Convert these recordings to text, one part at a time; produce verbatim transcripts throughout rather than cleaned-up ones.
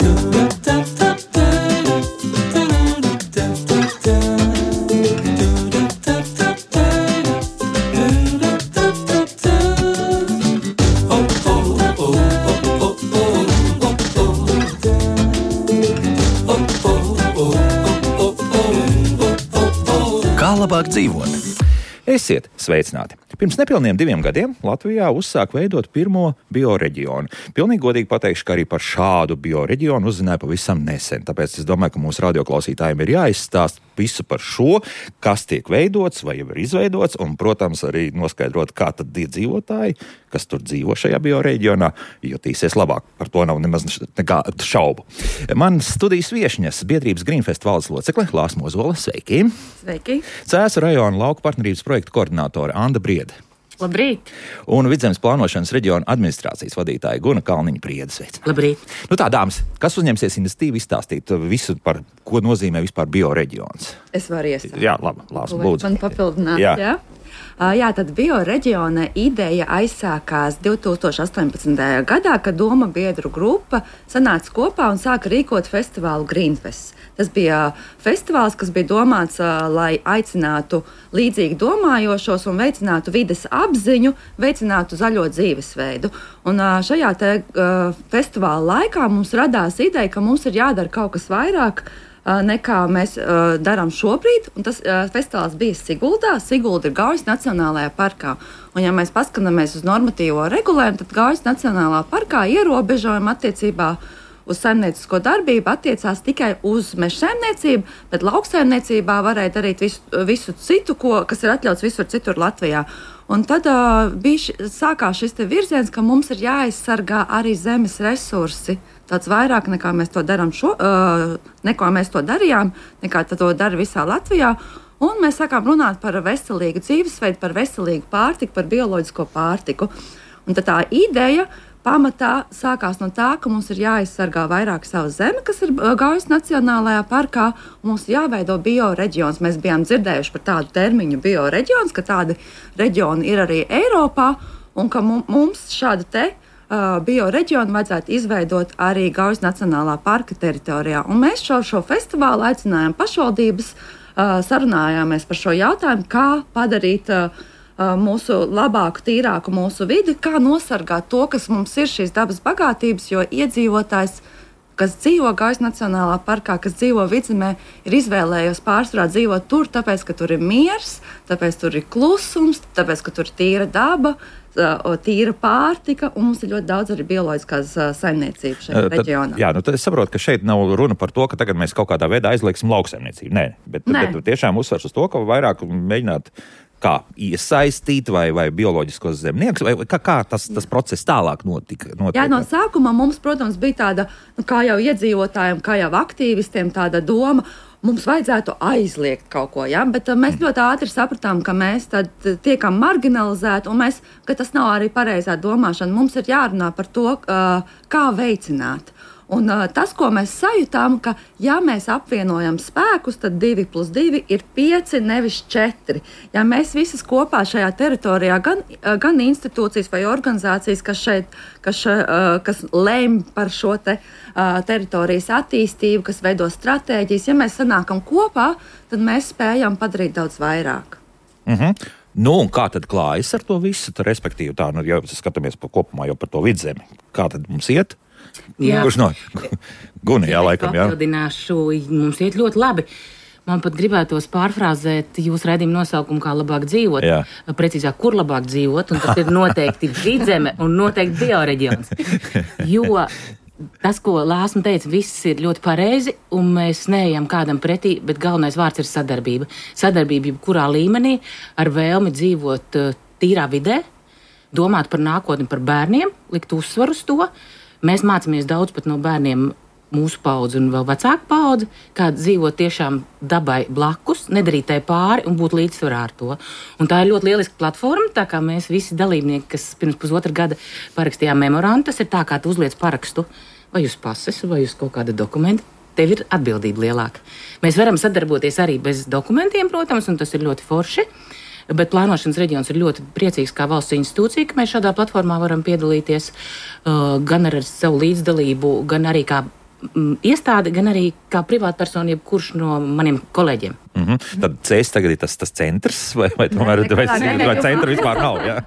Labāk dzīvot. Esiet sveicināti! Pirms nepilniem diviem gadiem Latvijā uzsāk veidot pirmo bioreģionu. Pilnīgi godīgi pateikšu, ka arī par šādu bioreģionu uzzināju pavisam nesen. Tāpēc es domāju, ka mūsu radioklausītājiem ir jāizstāst visu par šo, kas tiek veidots vai jau ir izveidots, un, protams, arī noskaidrot, kā tad ir dzīvotāji, kas tur dzīvo šajā bioreģionā, jutīsies labāk. Par to nav nemaz nekā šaubu. Man studijas viešņas biedrības Greenfest valdes locekle Lāsma Ozola. Sveiki! Sveiki! Cēsu rajona lauku partnerības projektu koordinātore Anda Briede. Labrīt! Un Vidzemes plānošanas reģiona administrācijas vadītāja Guna Kalniņa Priede. Sveicināti! Labrīt! Nu tā, dāmas, kas uzņemsies iniciatīvu izstāstīt visu par, ko nozīmē vispār bioreģions? Es varu iesākt. Jā, labi, Lāsma, lūdzu. Man papildināt, jā? jā? Jā, tad bioreģiona ideja aizsākās divi tūkstoši astoņpadsmitajā gadā, kad doma biedru grupa sanāca kopā un sāka rīkot festivālu Greenfest. Tas bija festivāls, kas bija domāts, lai aicinātu līdzīgi domājošos un veicinātu vides apziņu, veicinātu zaļo dzīvesveidu. Un šajā te, uh, festivāla laikā mums radās ideja, ka mums ir jādara kaut kas vairāk uh, nekā mēs uh, darām šobrīd. Un tas uh, festivāls bija Siguldā. Sigulda ir Gaujas Nacionālajā parkā. Un ja mēs paskatāmies uz normatīvo regulējumu, tad Gaujas Nacionālā parkā ierobežojumi attiecībā uz saimniecisko darbību attiecās tikai uz mežsaimniecību, bet lauksaimniecībā varēja darīt visu, visu citu, ko, kas ir atļauts visur citur Latvijā. Un tad uh, bija ši, sākās šis te virziens, ka mums ir jāaizsargā arī zemes resursi. Tāds vairāk nekā mēs to darām šo, uh, nekā mēs to darījām, nekā to dara visā Latvijā. Un mēs sākām runāt par veselīgu dzīvesveidu, par veselīgu pārtiku, par bioloģisko pārtiku. Un tad tā ideja pamatā sākās no tā, ka mums ir jāaizsargā vairāk savu zemi, kas ir Gaujas Nacionālajā parkā, un mums jāveido bioreģions. Mēs bijām dzirdējuši par tādu termiņu bioreģions, ka tādi reģioni ir arī Eiropā, un ka mums šādu te uh, bioreģionu vajadzētu izveidot arī Gaujas Nacionālā parka teritorijā. Un mēs šo, šo festivālu aicinājām pašvaldības, uh, sarunājāmies par šo jautājumu, kā padarīt uh, mūsu labāku, tīrāku mūsu vidi, kā nosargāt to, kas mums ir šīs dabas bagātības, jo iedzīvotājs, kas dzīvo Gaujas Nacionālā parkā, kas dzīvo Vidzemē, ir izvēlējies pārsvarā dzīvot tur, tāpēc, ka tur ir miers, tāpēc tur ir klusums, tāpēc, ka tur ir tīra daba, tīra pārtika, un mums ir ļoti daudz arī bioloģiskās saimniecības šajā tad, reģionā. Jā, nu tad es saprotu, ka šeit nav runa par to, ka tagad mēs kaut kādā veidā aizlieksim lauksaimniecību. Nē, bet, Nē. bet tiešām uzsvars uz to, ka vairāk mēģināt kā iesaistīt vai, vai bioloģiskos zemniekus, vai kā, kā tas, tas process tālāk notika? notika? Jā, no sākuma mums, protams, bija tāda, nu, kā jau iedzīvotājiem, kā jau aktīvistiem, tāda doma, mums vajadzētu aizliegt kaut ko, ja? Bet uh, mēs ļoti ātri sapratām, ka mēs tad tiekam marginalizēti, un mēs, ka tas nav arī pareizā domāšana. Mums ir jārunā par to, uh, kā veicināt. Un uh, tas, ko mēs sajūtām, ka ja mēs apvienojam spēkus, tad divi plus divi ir pieci, nevis četri. Ja mēs visas kopā šajā teritorijā, gan, gan institūcijas vai organizācijas, kas šeit, kas, uh, kas lēm par šo te, uh, teritorijas attīstību, kas veido stratēģijas, ja mēs sanākam kopā, tad mēs spējam padarīt daudz vairāk. Mhm. Nu, un kā tad klājas ar to visu? Tā, respektīvi, tā, nu, ja skatāmies pa kopumā jau par to vidzemi, kā tad mums iet? Jā. Kurš no? Guna, jā, laikam, jā. Papildināšu, mums iet ļoti labi. Man pat gribētos pārfrāzēt jūsu raidījumu nosaukumu, kā labāk dzīvot. Jā. Precīzāk, kur labāk dzīvot, un tas ir noteikti Vidzeme un noteikti bioreģions. Jo tas, ko Lāsma teica, viss ir ļoti pareizi, un mēs neejam kādam pretī, bet galvenais vārds ir sadarbība. Sadarbība jebkurā līmenī ar vēlmi dzīvot tīrā vidē, domāt par nākotni, par bērniem, likt uzsvaru uz to. Mēs mācāmies daudz pat no bērniem, mūsu paudzi un vēl vecāku paudzi, kā dzīvot tiešām dabai blakus, nedarīt tai pāri un būt līdzsvarā ar to. Un tā ir ļoti lieliska platforma, tā kā mēs visi dalībnieki, kas pirms pusotra gada parakstījām memorandu, tas ir tā, kā tu uzliec parakstu vai uz pases, vai uz kaut kāda dokumenta, tev ir atbildība lielāka. Mēs varam sadarboties arī bez dokumentiem, protams, un tas ir ļoti forši. Bet plānošanas reģions ir ļoti priecīgs kā valsts institūcija, ka mēs šādā platformā varam piedalīties uh, gan ar savu līdzdalību, gan arī kā mm, iestāde, gan arī kā privātpersona, jebkurš no maniem kolēģiem. Mm-hmm. Tad cēs tagad ir tas, tas centrs, vai, vai tomēr ne, vai, ne, vai centra vispār nav? Jā?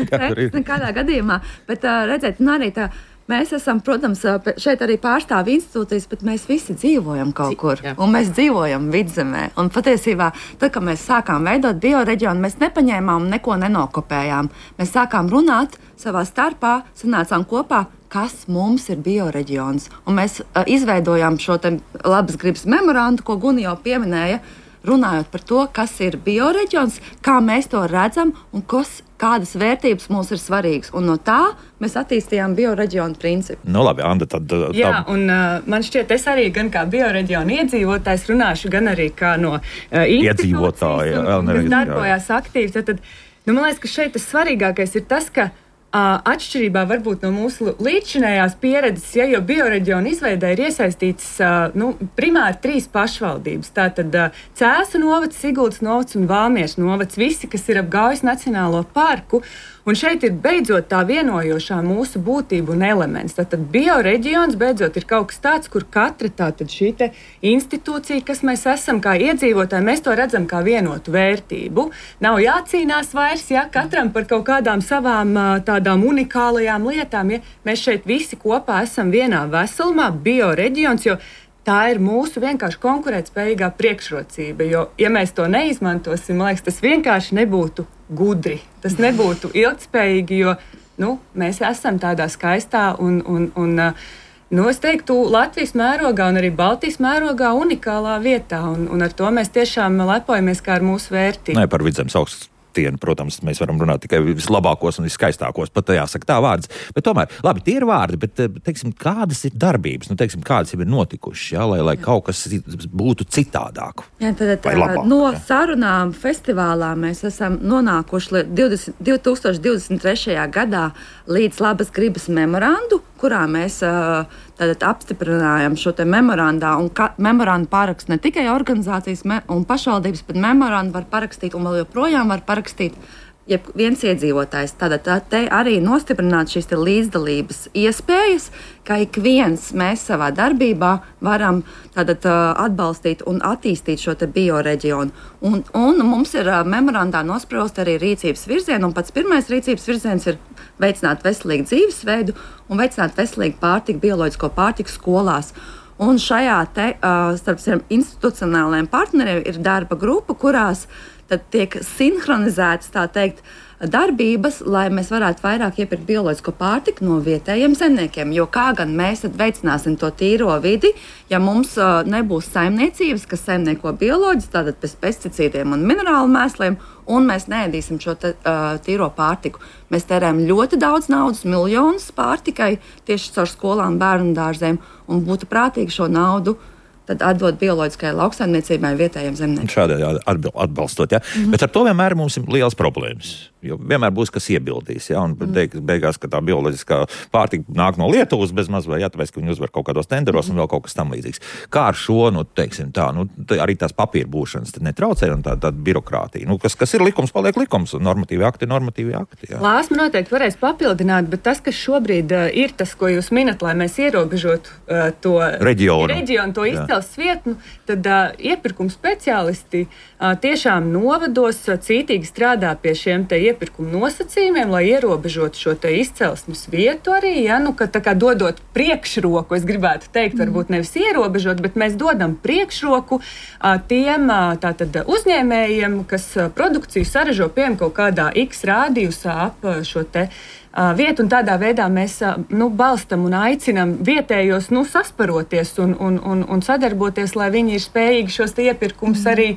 Nekādā gadījumā, bet uh, redzēt, un arī tā, mēs esam, protams, šeit arī pārstāv institūcijas, bet mēs visi dzīvojam kaut kur, Jā. un mēs dzīvojam vidzemē. Un patiesībā, tad, kad mēs sākām veidot bioreģionu, mēs nepaņēmām un neko nenokopējām. Mēs sākām runāt savā starpā, sanācām kopā, kas mums ir bioreģions. Un mēs uh, izveidojām šo te labas gribas memorandu, ko Guni jau pieminēja, runājot par to, kas ir bioreģions, kā mēs to redzam un kas, kādas vērtības mums ir svarīgas. Un no tā mēs attīstījām bioreģionu principu. Nu labi, Anda, tad... tad... Jā, un uh, man šķiet, es arī gan kā bioreģionu iedzīvotājs runāšu, gan arī kā no uh, iedzīvotāja, un, kas darbojās aktīvi. Tad, tad, nu, man liekas, ka šeit tas svarīgākais ir tas, ka Uh, atšķirībā varbūt no mūsu līdzšinējās pieredzes, ja jau bioreģionu izveidē ir iesaistīts uh, nu, primāri trīs pašvaldības. Tātad uh, Cēsu novads, Siguldas novads un Valmieras novads, visi, kas ir ap Gaujas Nacionālo parku. Un šeit ir beidzot tā vienojošā mūsu būtība un elements. Tātad bioreģions beidzot ir kaut kas tāds, kur katra tātad šī te institūcija, kas mēs esam kā iedzīvotāji, mēs to redzam kā vienotu vērtību. Nav jācīnās vairs, ja katram par kaut kādām savām tādām unikālajām lietām, ja mēs šeit visi kopā esam vienā veselumā, bioreģions, jo tā ir mūsu vienkārši konkurētspējīgā priekšrocība, jo, ja mēs to neizmantosim, man liekas, tas vienkārši nebūtu gudri. Tas nebūtu ilgtspējīgi, jo nu, mēs esam tādā skaistā un, un, un nu, es teiktu, Latvijas mērogā un arī Baltijas mērogā unikālā vietā, un, un ar to mēs tiešām lepojamies kā ar mūsu vērtību. Nē, par Vidzemes augsts. Tienu, protams, mēs varam runāt tikai vislabākos un viskaistākos, pat jāsaka tā vārds. Bet tomēr, labi, tie ir vārdi, bet, teiksim, kādas ir darbības, nu, teiksim, kādas jau ir notikušas, jā, lai, lai kaut kas būtu citādāk? Jā, tad, tā, labāk, no jā. sarunām festivālā mēs esam nonākuši divi tūkstoši divdesmit trešajā gadā līdz labas gribas memorandu, kurā mēs tātad apstiprinājām šo te memorandā, un ka, memorandu pārakst ne tikai organizācijas me, un pašvaldības, bet memorandu var parakstīt un vēl joprojām var parakstīt jeb viens iedzīvotājs. Tātad tā, te arī nostiprināt šīs te līdzdalības iespējas, ka ik viens mēs savā darbībā varam tātad atbalstīt un attīstīt šo te bioreģionu. Un, un mums ir memorandā nospraust arī rīcības virzienu, un pats pirmais rīcības virziens ir veicināt veselīgu dzīvesveidu un veicināt veselīgu pārtiku, bioloģisko pārtiku skolās. Un šajā te starp institucionālajiem partneriem ir darba grupa, kurās tad tiek sinhronizētas, tā teikt, darbības, lai mēs varētu vairāk iepirkt bioloģisko pārtiku no vietējiem zemniekiem. Jo kā gan mēs tad veicināsim to tīro vidi, ja mums uh, nebūs saimniecības, kas saimnieko bioloģiski, tātad bez pesticīdiem un minerālu mēsliem, un mēs neēdīsim šo te, uh, tīro pārtiku. Mēs tērējam ļoti daudz naudas, miljonus pārtikai tieši caur skolām, bērnu dārziem, un būtu prātīgi šo naudu tad atdot bioloģiskajai lauksaimniecībai vietējiem zemniekiem. Šādi atbalstot, jā. Mm-hmm. Bet ar to vienmēr mums ir liels problēmas. Jo vienmēr būs, kas iebildīs, ja, un teiks beigās, ka tā bioloģiskā pārtika nāk no Lietuvas bez maz, vai jā, tāpēc, ka viņi uzvar kaut kādos tenderos mm-hmm. un vēl kaut kas tam līdzīgs. Kā ar šo, nu, teiksim tā, nu, arī tās papīra būšanas tad netraucē un tā, tā birokrātija. Nu, kas, kas ir likums, paliek likums, un normatīvi akti, normatīvi akti, jā. Lāsma noteikti varēs papildināt, bet tas, kas šobrīd uh, ir tas, ko jūs minat, lai mēs ierobežotu uh, to reģionu, reģionu to izcelsmes vietu, tad uh, iepirkuma speciālisti uh, tiešām novados uh, cītīgi strādā pie šiem te iepirkuma nosacījumiem, lai ierobežotu šo te izcelsmes vietu arī, ja, nu, ka tā kā dodot priekšroku, es gribētu teikt, varbūt nevis ierobežot, bet mēs dodam priekšroku a, tiem a, tātad uzņēmējiem, kas a, produkciju saražo piem kaut kādā X rādījusā ap a, šo te a, vietu, un tādā veidā mēs a, nu, balstam un aicinam vietējos nu, sasparoties un, un, un, un sadarboties, lai viņi ir spējīgi šos te iepirkums arī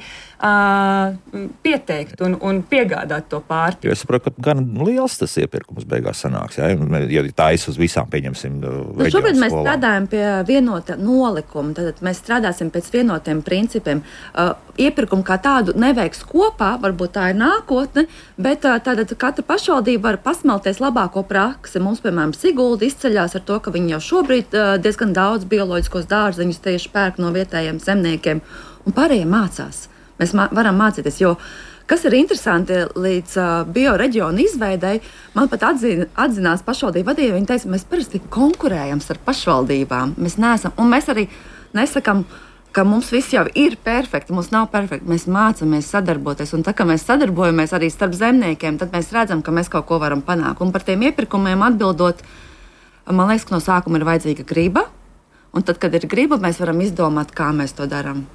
Uh, pieteikt un, un piegādāt to pārtiku. Jo es saprotu, ka gan liels tas iepirkums beigās sanāks, ja, ja tā es uz visām pieņemsim nu, šobrīd mēs skolām. Strādājam pie vienota nolikuma, tad mēs strādāsim pēc vienotiem principiem. Uh, iepirkumu kā tādu neveiks kopā, varbūt tā ir nākotne, bet uh, tātad katra pašvaldība var pasmelties labāko praksi. Mums, piemēram, Sigulda izceļās ar to, ka viņi jau šobrīd uh, diezgan daudz bioloģiskos dārzeņus tieši pērk no vietējiem zemniekiem, un pārējie mācās. Mēs mā- varam mācīties, jo Kas ir interesanti, līdz uh, bioreģionu izveidei, man pat atzina, atzinās pašvaldību vadība. Viņi teica, mēs parasti konkurējam ar pašvaldībām. Mēs neesam, un mēs arī nesakam, ka mums viss jau ir perfekti, mums nav perfekti. Mēs mācāmies sadarboties, un tā kā mēs sadarbojamies arī starp zemniekiem, tad mēs redzam, ka mēs kaut ko varam panākt. Un par tiem iepirkumiem atbildot, man liekas, ka no sākuma ir vajadzīga griba, un tad, kad ir griba, mēs varam izdomāt, kā mēs to darām.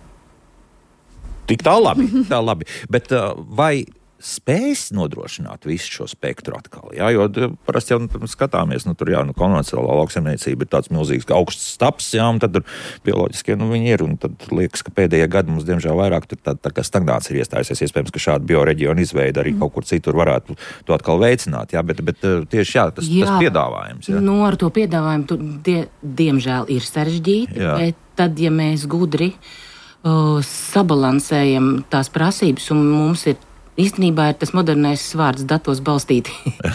Tik tā labi, tā labi. Bet uh, vai spējas nodrošināt visu šo spektru atkal? Jā, jo parasti jau nu, skatāmies, nu tur jā, nu konvencionālā lauksaimniecība ir tāds milzīgs augsts staps, jā, un tad tur bioloģiskie, nu viņi ir, un tad liekas, ka pēdējie gadi mums diemžēr vairāk tur tā, tā kā stagnāts ir iestājusies. Iespējams, ka šāda bioreģiona izveida arī mm. kaut kur citur varētu to atkal veicināt, jā, bet, bet tieši jā, tas, jā, tas piedāvājums. Jā. Nu, ar to piedāvājumu tu, die, diemžēl ir sarežģīti, jā. Bet tad, ja mēs gudri Uh, sabalansējam tās prasības, un mums ir īstenībā ir tas modernais vārds datos balstīti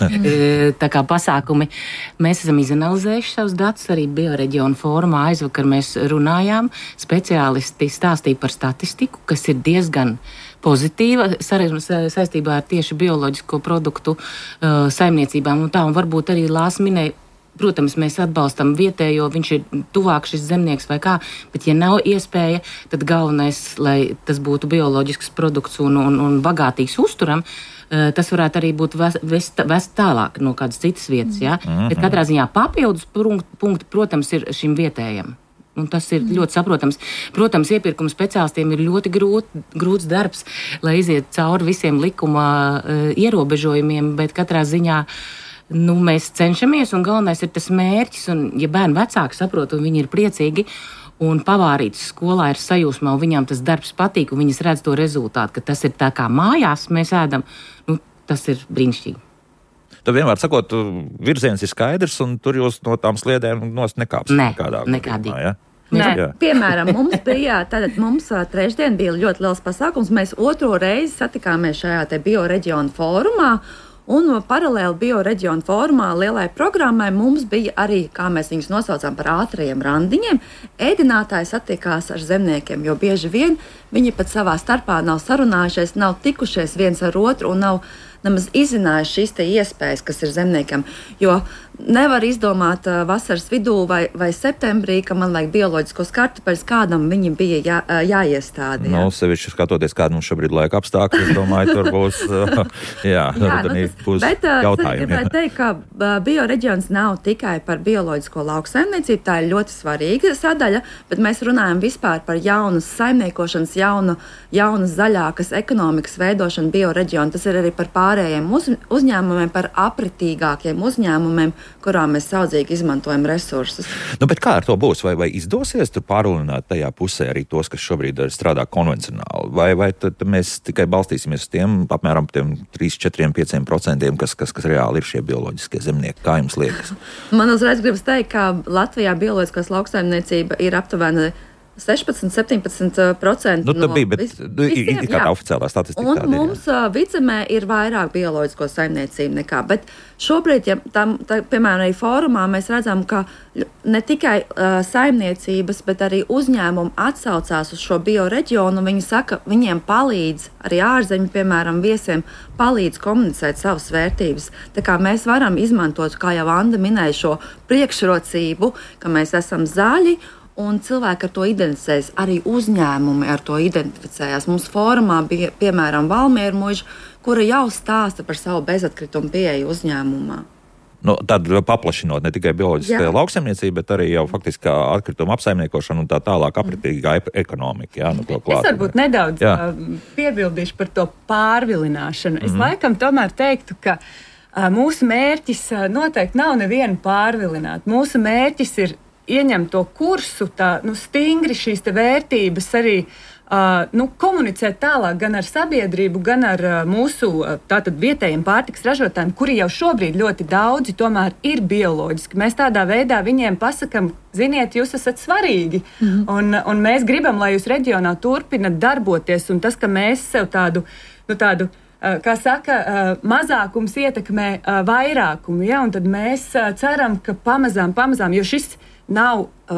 tā kā pasākumi. Mēs esam izanalizējuši savus datus arī bioreģionu fórumā. Aizvakar mēs runājām, speciālisti stāstīja par statistiku, kas ir diezgan pozitīva saistībā ar tieši bioloģisko produktu uh, saimniecībām un tā, un varbūt arī Lāsas minēja. Protams, mēs atbalstam vietējo, viņš ir tuvāk šis zemnieks vai kā, bet ja nav iespēja, tad galvenais, lai tas būtu bioloģisks produkts un, un, un bagātīgs uzturam, tas varētu arī būt vest, vest tālāk no kādas citas vietas, jā. Mm-hmm. Bet katrā ziņā papildus punkti, protams, ir šim vietējam. Un tas ir mm. ļoti saprotams. Protams, iepirkuma speciālistiem ir ļoti grūt, grūts darbs, lai iziet cauri visiem likuma uh, ierobežojumiem, bet katrā ziņā Nu, mēs cenšamies, un galvenais ir tas mērķis, un ja bērni vecāki saprot, un viņi ir priecīgi, un pavārītas skolā ir sajūsmā, un viņām tas darbs patīk, un viņas redz to rezultātu, ka tas ir tā kā mājās mēs ēdam, nu, tas ir brīnišķīgi. Tad vienmēr sakot, virziens ir skaidrs, un tur jūs no tām sliedēm nost nekāps. Nē, nekādā nekādīgi. Ja? Nē, piemēram, mums bija, tātad mums trešdien bija ļoti liels pasākums, mēs otro reizi satikāmies šajā te bioreģionu fórumā, un paralēli bioreģionu fórumā lielai programmai mums bija arī, kā mēs viņus nosaucām par ātrajiem randiņiem, ēdinātāji satikās ar zemniekiem, jo bieži vien viņi pat savā starpā nav sarunājušies, nav tikušies viens ar otru un nav nemaz izzinājuši šīs te iespējas, kas ir zemniekam, jo nevar izdomāt uh, vasaras vidū vai, vai septembrī, ka man vajag bioloģiskos kartupeļus, kādam viņi bija jā, uh, jāiestāda. Jā. Nu, sevišķi skatoties, kāda mums šobrīd laika apstākļi, es domāju, tur būs, uh, jā, jā nu, būs bet, uh, jautājumi. Bet gribētu teikt, ka uh, bioreģions nav tikai par bioloģisko lauksaimniecību, tā ir ļoti svarīga sadaļa, bet mēs runājam vispār par jaunas saimniekošanas, jaunu, jaunas zaļākas ekonomikas veidošanu bioreģionu. Tas ir arī par pārējiem uz, uzņēmumiem, par apritīgākiem uzņēmumiem, kurā mēs saudzīgi izmantojam resursus. Nu, bet kā ar to būs? Vai, vai izdosies tur pārulināt tajā pusē arī tos, kas šobrīd strādā konvencionāli? Vai, vai tad mēs tikai balstīsimies uz tiem apmēram tiem trīs, četri, pieci procenti, kas, kas, kas reāli ir šie bioloģiskie zemnieki? Kā jums liekas? Man uzreiz gribas teikt, ka Latvijā bioloģiskās lauksaimniecība ir aptuveni sešpadsmit, septiņpadsmit procenti nu, no bija, bet, visiem. Ir kāda oficiālā statistika. Un tāda, mums jā. Vidzemē ir vairāk bioloģisko saimniecību nekā. Bet šobrīd, ja tam, tā, piemēram, arī fórumā mēs redzam, ka ne tikai uh, saimniecības, bet arī uzņēmumi atsaucās uz šo bioreģionu. Viņi saka, viņiem palīdz arī ārzemju, piemēram, viesiem palīdz komunicēt savas vērtības. Tā kā mēs varam izmantot, kā jau Anda minēja, šo priekšrocību, ka mēs esam zaļi, un cilvēki ar to identificējas, arī uzņēmumi ar to identificējās. Mums fórumā bija, piemēram, Valmiera muiža, kura jau stāsta par savu bezatkritumu pieeju uzņēmumā. Nu, tad paplašinot ne tikai bioloģiskā lauksaimniecība, bet arī jau faktiski atkrituma apsaimniekošana un tā tālāk apritīgā ekonomika. Jā, nu, es varbūt nedaudz jā. piebildīšu par to pārvilināšanu. Es mm-hmm. laikam tomēr teiktu, ka uh, mūsu mērķis uh, noteikti nav nevienu pārvilināt. Mūsu mērķis ir ieņem to kursu, tā, nu, stingri šīs te vērtības arī uh, nu, komunicēt tālāk gan ar sabiedrību, gan ar uh, mūsu uh, tātad vietējiem pārtikas ražotājiem, kuri jau šobrīd ļoti daudzi tomēr ir bioloģiski. Mēs tādā veidā viņiem pasakam, ziniet, jūs esat svarīgi, mm-hmm. un, un mēs gribam, lai jūs reģionā turpinat darboties, un tas, ka mēs sev tādu, nu, tādu Uh, kā saka, uh, mazākums ietekmē uh, vairākumu, ja? Un tad mēs uh, ceram, ka pamazām, pamazām, jo šis nav uh,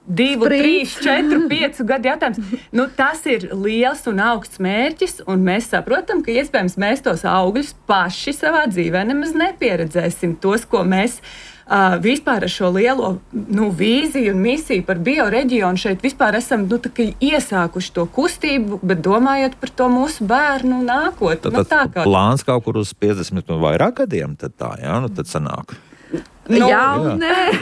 divu, Sprints. trīs, četru, piecu gadu jautājums. Nu, tas ir liels un augsts mērķis, un mēs saprotam, ka iespējams mēs tos augļus paši savā dzīvē nemaz nepieredzēsim. Tos, ko mēs uh, vispār ar šo lielo nu, vīziju un misiju par bioreģionu šeit vispār esam nu, iesākuši to kustību, bet domājot par to mūsu bērnu nākotni. Tad, nu, tad kā... plāns kaut kur uz piecdesmit un vairāk gadiem, tad tā, jā, nu tad sanāk. Nu, jā, jā.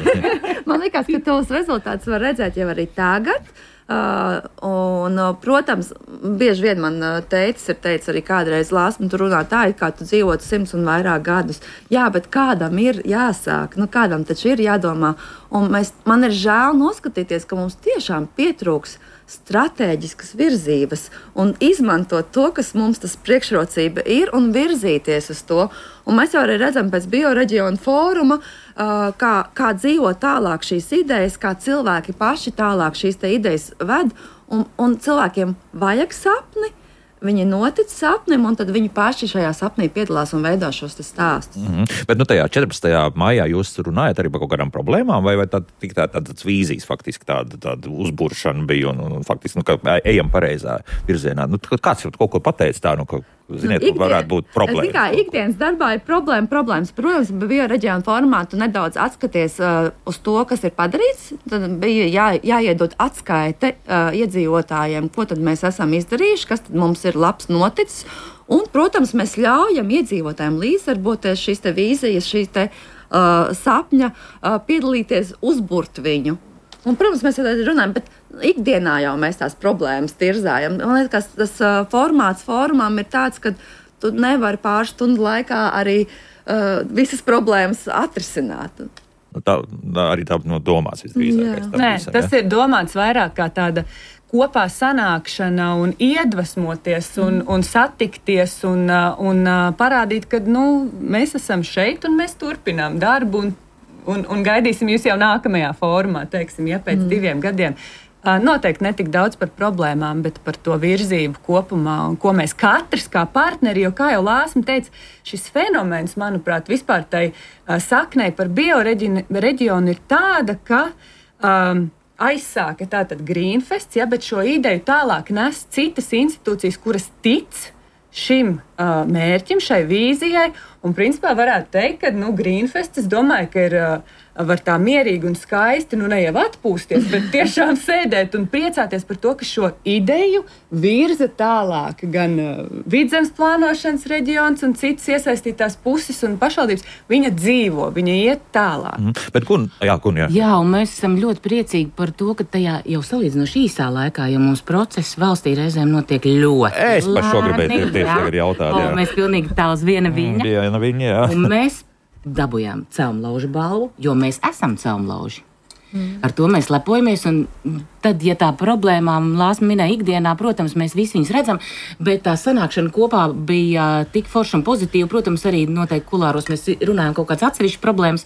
nē. Man liekas, ka tos rezultātus var redzēt jau arī tagad. Uh, un, uh, protams, bieži vien man uh, teicis, ir teicis arī kādreiz Lāsma, tu runā tā, it kā tu dzīvotu simts un vairāk gadus. Jā, bet kādam ir jāsāk, nu kādam taču ir jādomā. Un mēs, man ir žēl noskatīties, ka mums tiešām pietrūks stratēģiskas virzības un izmantot to, kas mums tas priekšrocība ir un virzīties uz to. Un mēs jau arī redzam pēc bioreģiona fóruma, uh, kā, kā dzīvo tālāk šīs idejas, kā cilvēki paši tālāk šīs te idejas ved, un, un cilvēkiem vajag sapni, viņi notic sapnim, un tad viņi paši šajā sapnī piedalās un veido šos stāstus. Mm-hmm. Bet nu tajā četrpadsmitajā maijā jūs runājat arī par kaut kādām problēmām, vai, vai tā, tik tā, tādas vīzijas faktiski tāda, tāda uzburšana bija, un, un, un faktiski, nu, ka ejam pareizā virzienā. Nu, kāds jau kaut ko pateica tā, nu, ka, ziniet, nu, varētu būt problēma. Kā ikdienas darbā ir problēma, problēmas. Protams, bija reģiona formā, tu nedaudz atskaties uh, uz to, kas ir padarīts. Tad bija jā, jāiedod atskaite uh, iedzīvotājiem, ko tad mēs esam izdarījuši, kas tad mums ir labs noticis. Un, protams, mēs ļaujam iedzīvotājiem līdzdarboties šīs te vīzijas, šīs te uh, sapņa, uh, piedalīties, uzburt viņu. Un, protams, mēs jau runājam, bet ikdienā jau mēs tās problēmas tirzājam. Man liekas, tas uh, formāts formām ir tāds, ka tu nevari pāris stundu laikā arī uh, visas problēmas atrisināt. Nu, tā, tā arī tā no domāts visdrīzākais. Nē, visam, tas ja? ir domāts vairāk kā tāda kopā sanākšana un iedvesmoties un, un satikties un, un parādīt, ka nu, mēs esam šeit un mēs turpinām darbu un Un, un gaidīsim jūs jau nākamajā formā, teiksim, ja pēc mm. diviem gadiem. Uh, noteikti ne tik daudz par problēmām, bet par to virzību kopumā un ko mēs katrs kā partneri, jo, kā jau Lāsma teica, šis fenomens, manuprāt, vispār tai uh, saknei par bioreģionu ir tāda, ka um, aizsāka tātad Greenfests, ja, bet šo ideju tālāk nes citas institūcijas, kuras tic šim uh, mērķim, šai vīzijai, un principā varētu teikt, ka nu, Greenfests, es domāju, ka ir uh, var tā mierīgi un skaisti, nu ne jau atpūsties, bet tiešām sēdēt un priecāties par to, ka šo ideju virza tālāk gan uh, Vidzemes plānošanas reģions un citas iesaistītās puses un pašvaldības. Viņa dzīvo, viņa iet tālāk. Mm. Bet kun, jā, kun, jā. Jā, un mēs esam ļoti priecīgi par to, ka tajā jau salīdzinoši īsā laikā, jo mums process valstī reizēm notiek ļoti Es par šo gribēju tieši tagad jautāt. O, mēs pilnīgi tā uz viena viņa. Mm, viena viņa, jā. Un mēs dabujām Celmlauža balvu, jo mēs esam Celmlauži. Mm. Ar to mēs lepojamies, un tad, ja tā problēmām Lāsma minēja ikdienā, protams, mēs visi viņus redzam, bet tā sanākšana kopā bija tik forša un pozitīva. Protams, arī noteikti kulāros mēs runājam kaut kādas atsevišķas problēmas,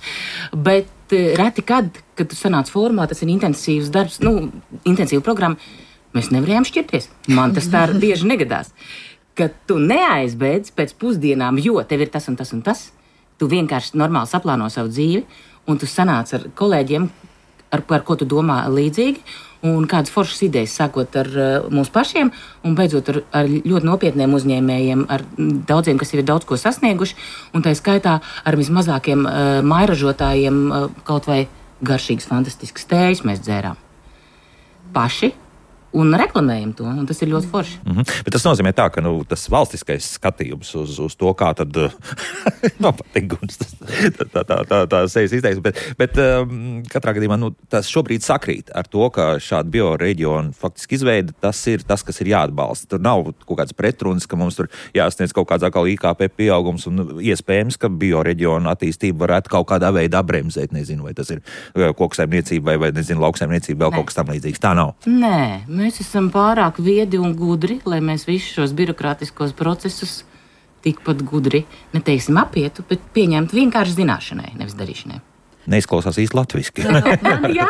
bet reti kad, kad tu sanāc formā, tas ir intensīvs darbs, nu, intensīva programma, mēs nevarējām šķirties. Man tas tā bieži negadās. Kad tu neaizbeidz pēc pusdienām, jo tev ir tas un tas un tas, tu vienkārši normāli saplāno savu dzīvi, un tu sanāc ar kolēģiem, ar, ar ko tu domā līdzīgi, un kādas foršas idejas, sākot ar uh, mūsu pašiem, un beidzot ar, ar ļoti nopietniem uzņēmējiem, ar daudziem, kas jau ir daudz ko sasnieguši, un tā skaitā ar vismazākiem uh, mājražotājiem uh, kaut vai garšīgas, fantastiskas tējas mēs dzērām paši. Un reklamējam to, un tas ir ļoti forši. Mm-hmm. Bet tas nozīmē tā, ka nu, tas valstiskais skatījums uz, uz to, kā tad man patīk guns, tā, tā, tā, tā, tā sejas izteiksme, bet, bet um, katrā gadījumā nu, tas šobrīd sakrīt ar to, ka šāda bioreģiona faktiski izveida, tas ir tas, kas ir jāatbalsta. Tur nav kaut kāds pretruns, ka mums tur jāsniedz kaut kāds atkal I K P pieaugums, un iespējams, ka bioreģiona attīstība varētu kaut kādā veidā bremzēt, nezinu, vai tas ir koksaimniecība vai, vai nezinu, lauksaimniecība, vēl kaut kas tam līdzīgs. Tā nav. Nē. Mēs esam pārāk viedi un gudri, lai mēs visus šos birokrātiskos procesus tikpat gudri, neteiksim apietu, bet pieņemtu vienkārši zināšanai, nevis darīšanai. Neizklausās īsti latviski. Man, jā.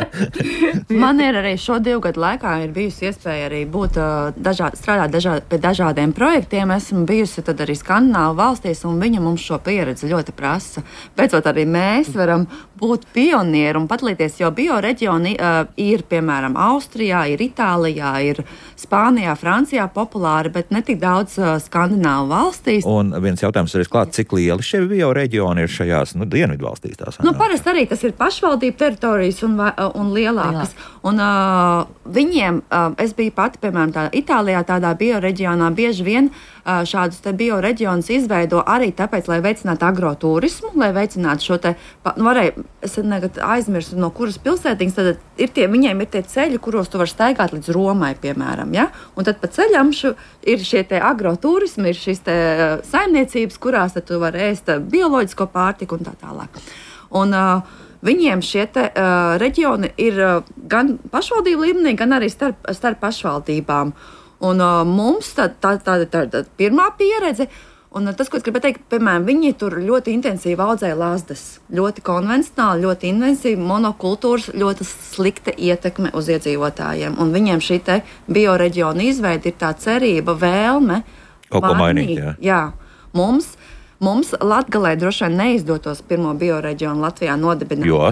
Man ir arī šo divu gadu laikā ir bijusi iespēja arī būt dažād, strādāt dažād, pie dažādiem projektiem. Esmu bijusi tad arī Skandināvu valstīs, un viņa mums šo pieredzi ļoti prasa. Beidzot arī mēs varam būt pionieri un padalīties, jo bioreģioni uh, ir, piemēram, Austrijā, ir Itālijā, ir Spānijā, Francijā populāri, bet ne tik daudz uh, Skandināvu valstīs. Un viens jautājums ir klāt, cik lieli šie bioreģioni ir šajās, nu, dienvidu valstīs tās? Nu, parasti arī tas ir pašvaldību teritorijas un, un lielākas. Lielāk. Un uh, viņiem, uh, es biju pati, piemēram, tā, Itālijā tādā bioreģionā bieži vien uh, šādus te bioreģionus izveido arī tāpēc, lai veicinātu agroturismu, lai veicinātu šo te, nu, varēju, es negad aizmirstu, no kuras pilsētiņas, tad ir tie, viņiem ir tie ceļi, kuros tu var staigāt līdz Romai, piemēram, ja? Un tad pa ceļam šu, ir šie te agroturismi, ir šīs te saimniecības, kurās tad tu var ēst bioloģisko pārtiku un tā tālāk. Un, uh, Viņiem šie te, uh, reģioni ir uh, gan pašvaldību līmenī, gan arī starp, starp pašvaldībām. Un, uh, mums tā, tā, tā, tā, tā pirmā pieredze, un uh, tas, ko es gribu teikt, piemēram, viņi tur ļoti intensīvi audzēja lazdas. Ļoti konvencionāli, ļoti intensīvi, monokultūras, ļoti slikta ietekme uz iedzīvotājiem. Un viņiem šī te bioreģiona izveide ir tā cerība, vēlme. Kaut ko mainīt, jā. Jā, mums. Mums Latgalē droši vien neizdotos pirmo bioreģionu Latvijā nodibināt. Jo?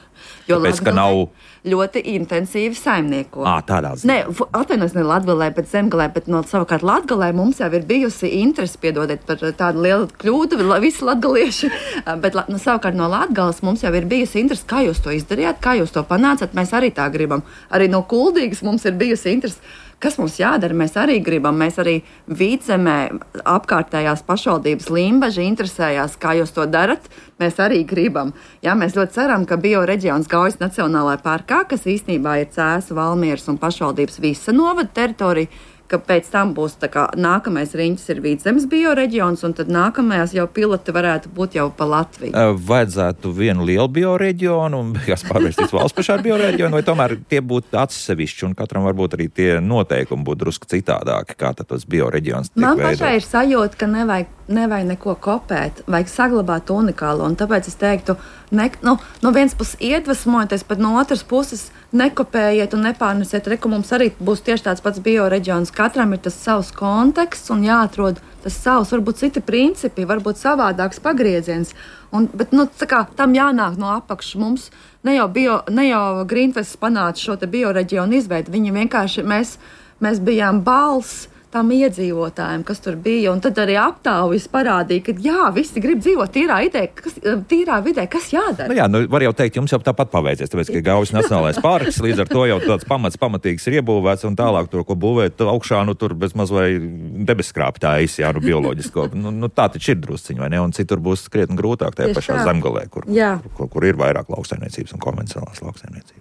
Jo Tāpēc, ka nav ļoti intensīvi saimnieko. Ā, tādā ziņā. Ne, atvainojos ne Latgalē, bet Zemgalē, bet no savukārt Latgalē mums jau ir bijusi interesi, piedodiet par tādu lielu kļūdu, visi latgalieši, bet no, savukārt no Latgales mums jau ir bijusi interesi, kā jūs to izdarījāt, kā jūs to panācat, mēs arī tā gribam. Arī no Kuldīgas mums ir bijusi interesi. Kas mums jādara? Mēs arī gribam, mēs arī Vidzemē apkārtējās pašvaldības Limbaži interesējās, kā jūs to darat. Mēs arī gribam. Jā, mēs ļoti ceram, ka bioreģions Gaujas Nacionālajā parkā, kas īstenībā ir Cēsu, Valmieras un pašvaldības visa novada teritorija, ka pēc tam būs tā kā nākamais riņķis ir Vidzemes bioreģions, un tad nākamajās jau piloti varētu būt jau pa Latviju. Vajadzētu vienu lielu bioreģionu, un kas pārvērsties valsts pašā bioreģionu, vai tomēr tie būtu atsevišķi, un katram varbūt arī tie noteikumi būtu drusku citādāki, kā tad tas bioreģions tiek Man veidot. pašai ir sajūta, ka nevajag, nevajag neko kopēt, vajag saglabāt unikālo, un tāpēc es teiktu, ne, nu, no vienas puses iedvesmojoties, bet no otras puses nekopējiet un nepārnesiet, re, ka mums arī būs tieši tāds pats bioreģions. Katram ir tas savs konteksts un jāatrod tas savs, varbūt citi principi, varbūt savādāks pagrieziens. Un, bet nu, kā, tam jānāk no apakšas. Mums ne jau, bio, ne jau Greenfest panāca šo te bioreģionu izveidi, viņi vienkārši, mēs, mēs bijām balss tam iedzīvotājiem, kas tur bija, un tad arī aptaujas parādīja, ka jā, visi grib dzīvot tīrā, ideja, kas, tīrā vidē, kas jādara. Nu jā, nu var jau teikt, jums jau tāpat paveicies, tāpēc, ka Gaujas Nacionālais parks, līdz ar to jau tāds pamats pamatīgs ir iebūvēts, un tālāk tur, ko būvēt augšā, nu tur bez maz vai debeskrāptā īs, jā, nu bioloģisko. nu, nu tā taču ir drusciņi, vai ne? Un citur būs krietni grūtāk tajā Tieši pašā tā. Zemgalē, kur, kur, kur ir vairāk lauksaimniecības un konvencionālās lauksaimniecības.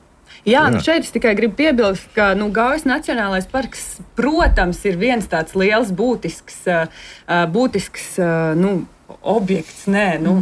Jā, nu šeit es tikai gribu piebilst, ka nu, Gaujas Nacionālais parks, protams, ir viens tāds liels, būtisks, uh, būtisks uh, nu, objekts. Nē, nu,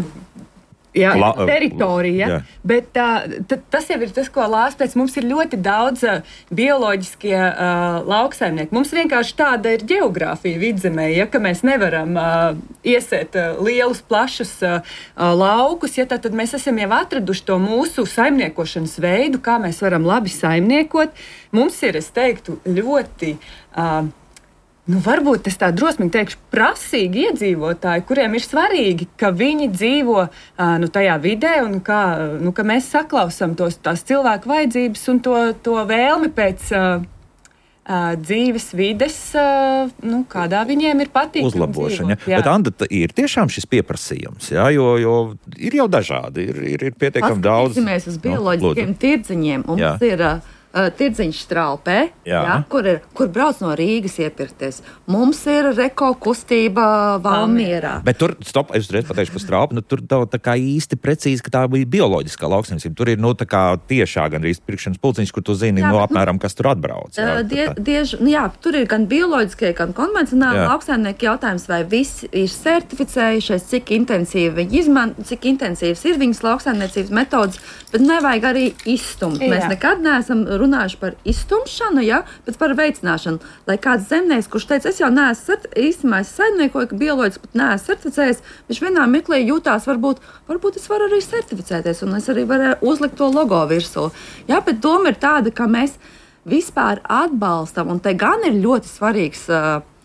jā, La, teritorija, jā. Bet uh, t- tas jau ir tas, ko lāspēc. Mums ir ļoti daudz uh, bioloģiskie uh, lauksaimnieki. Mums vienkārši tāda ir geogrāfija Vidzemē, ja, ka mēs nevaram uh, iesēt uh, lielus, plašus uh, uh, laukus. Ja, tad, tad mēs esam jau atraduši to mūsu saimniekošanas veidu, kā mēs varam labi saimniekot. Mums ir, es teiktu, ļoti... Uh, Nu, varbūt es tā drosmīgi teikšu, prasīgi iedzīvotāji, kuriem ir svarīgi, ka viņi dzīvo nu, tajā vidē un kā, nu, ka mēs saklausām tos, tās cilvēku vajadzības un to, to vēlmi pēc uh, uh, dzīves vides, uh, nu, kādā viņiem ir patīkami Uzlabošana. dzīvot. Ja? Bet, Anda, ir tiešām šis pieprasījums, jā, jo, jo ir jau dažādi, ir, ir, ir pietiekami daudz. Paskatīsimies uz bioloģiskiem no, tirdziņiem. Mums jā. ir... Uh, Uh, tirdziņš Straupē, jā. Jā, kur, ir, kur brauc no Rīgas iepirkties. Mums ir reko kustība Valmierā. Bet tur, stop, es uzreiz pateikšu par Straupu, nu, tur tā, tā kā īsti precīzi, ka tā bija bioloģiskā lauksaimniecība. Tur ir, nu, tā kā tiešā gandrīz pirkšanas pulciņš, kur tu zini, jā, nu, apmēram, kas tur atbrauc. Jā, uh, die, diež, nu, jā, tur ir gan bioloģiskie, gan konvencionāli lauksaimnieki jautājums, vai visi ir certificējušies, cik intensīvi viņi izman, cik intensīvas ir viņas lauksaimniecības metodas, bet nevajag arī izstumt. Jā. Mēs nekad neesam runājuši par izstumšanu, ja, bet par veicināšanu. Lai kāds zemnieks, kurš teica, es jau neesmu īstenībā saimniekoju, ka bioloģiski pat neesmu certificējis, viņš vienā mirklī jūtās, varbūt, varbūt es varu arī certificēties, un es arī varu uzlikt to logo virsū. Ja, bet doma ir tāda, ka mēs vispār atbalstam, un te gan ir ļoti svarīgs uh,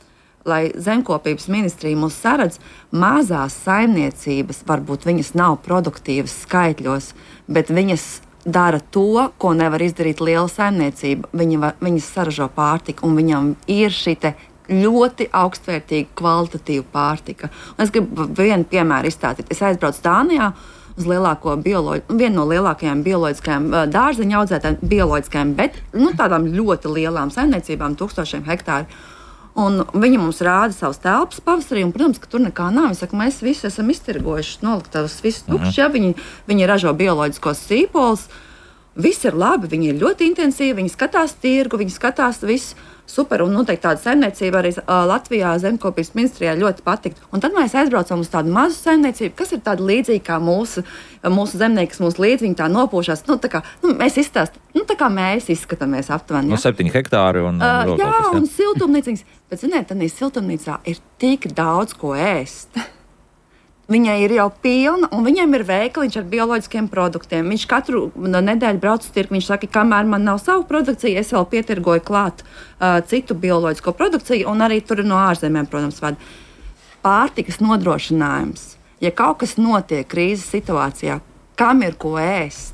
lai zemkopības ministrija mūs saredz, mazās saimniecības, varbūt viņas nav produktīvas skaitļos, bet viņas dara to, ko nevar izdarīt liela saimniecība. Viņa, viņas saražo pārtiku, un viņam ir šī te ļoti augstvērtīga, kvalitatīva pārtika. Un es gribu vienu piemēru izstāstīt. Es aizbraucu Dānijā uz lielāko bioloģi, vienu no lielākajām bioloģiskajām dārzeņu audzētājiem, bioloģiskajām, bet nu, tādām ļoti lielām saimniecībām, tūkstošiem hektāru. Un viņi mums rāda savus telpas pavasarī, un, protams, ka tur nekā nav. Viņi saka, mēs visi esam iztirgojuši, noliktavas visus tukšus, ja viņi, viņi ražo bioloģiskos sīpolus. Viss ir labi, viņi ir ļoti intensīvi, viņi skatās tirgu, viņi skatās visu super, un noteikti tāda saimniecība arī uh, Latvijā zemkopības ministrijā ļoti patikt. Un tad mēs aizbraucam uz tādu mazu saimniecību, kas ir tāda līdzīga kā mūsu, mūsu zemnieki, kas mūs līdz, viņi tā nopūšās. Nu, tā kā, nu, mēs izstāst, nu, tā kā mēs izskatāmies aptuveni. No septiņi hektāri un... Uh, un jā, kaut kas, un siltumnīcīgs. Bet, ziniet, tādā siltumnīcā ir tik daudz ko ēst. Viņai ir jau pilna, un viņam ir veikaliņš ar bioloģiskiem produktiem. Viņš katru nedēļu brauc uz tirgu. Viņš saka, kamēr man nav savu produkciju, es vēl pietirgoju klāt uh, citu bioloģisko produkciju, un arī tur no ārzemēm, protams, vada. Pārtikas nodrošinājums. Ja kaut kas notiek krīzes situācijā, kam ir ko ēst?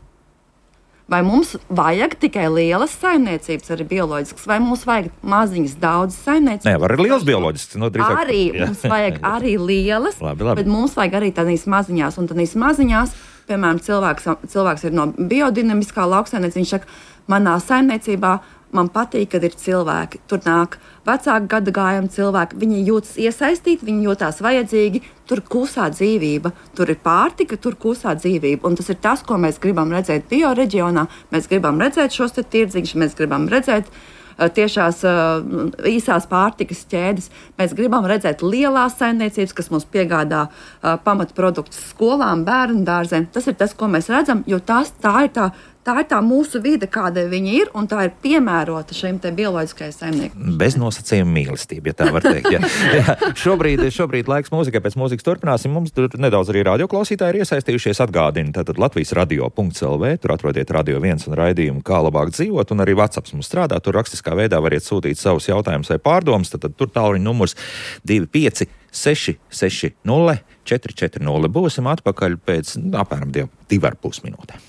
Vai mums vajag tikai lielas saimniecības, arī bioloģiskas, vai mums vajag maziņas, daudzas saimniecības? Nē, var arī liels bioloģisks. No drīzāk, arī jā. Mums vajag arī lielas, labi, labi. Bet mums vajag arī tādīs maziņās. Un tādīs maziņās, piemēram, cilvēks, cilvēks ir no biodinamiskā lauksaimniecības, viņš saka, manā saimniecībā man patīk, kad ir cilvēki. Tur nāk vecāku gadu gājumu cilvēki, viņi jūtas iesaistīti, viņi jūtās vajadzīgi, tur kūsā dzīvība, tur ir pārtika, tur kūsā dzīvība. Un tas ir tas, ko mēs gribam redzēt bioreģionā. Mēs gribam redzēt šos te tirdziņus, mēs gribam redzēt uh, tiešās uh, īsās pārtikas ķēdes. Mēs gribam redzēt lielās saimniecības, kas mums piegādā uh, pamatproduktus skolām, bērnu dārzēm. Tas ir tas, ko mēs redzam, jo tās, tā ir tā Tā ir tā mūsu vide, kāda viņa ir, un tā ir piemērota šiem te bioloģiskajai saimniekam. Bez nosacījuma mīlestība, ja tā var teikt. Jā. Jā, šobrīd, šobrīd laiks mūzikai, pēc mūzikas turpināsim. Mums tur nedaudz arī radioklausītāji ir iesaistījušies. Atgādini, tātad Latvijas radio punkts el vē, tur atrodiet Radio viens un raidījumu Kā labāk dzīvot, un arī WhatsApp mums strādā. Tur rakstiskā veidā variet sūtīt savus jautājumus vai pārdomas. Tad, tad tur tālruņa numurs divi pieci seši seši nulle četri četri nulle. Būsim atpakaļ pēc nu, apmēram divu ar pus minūtēm.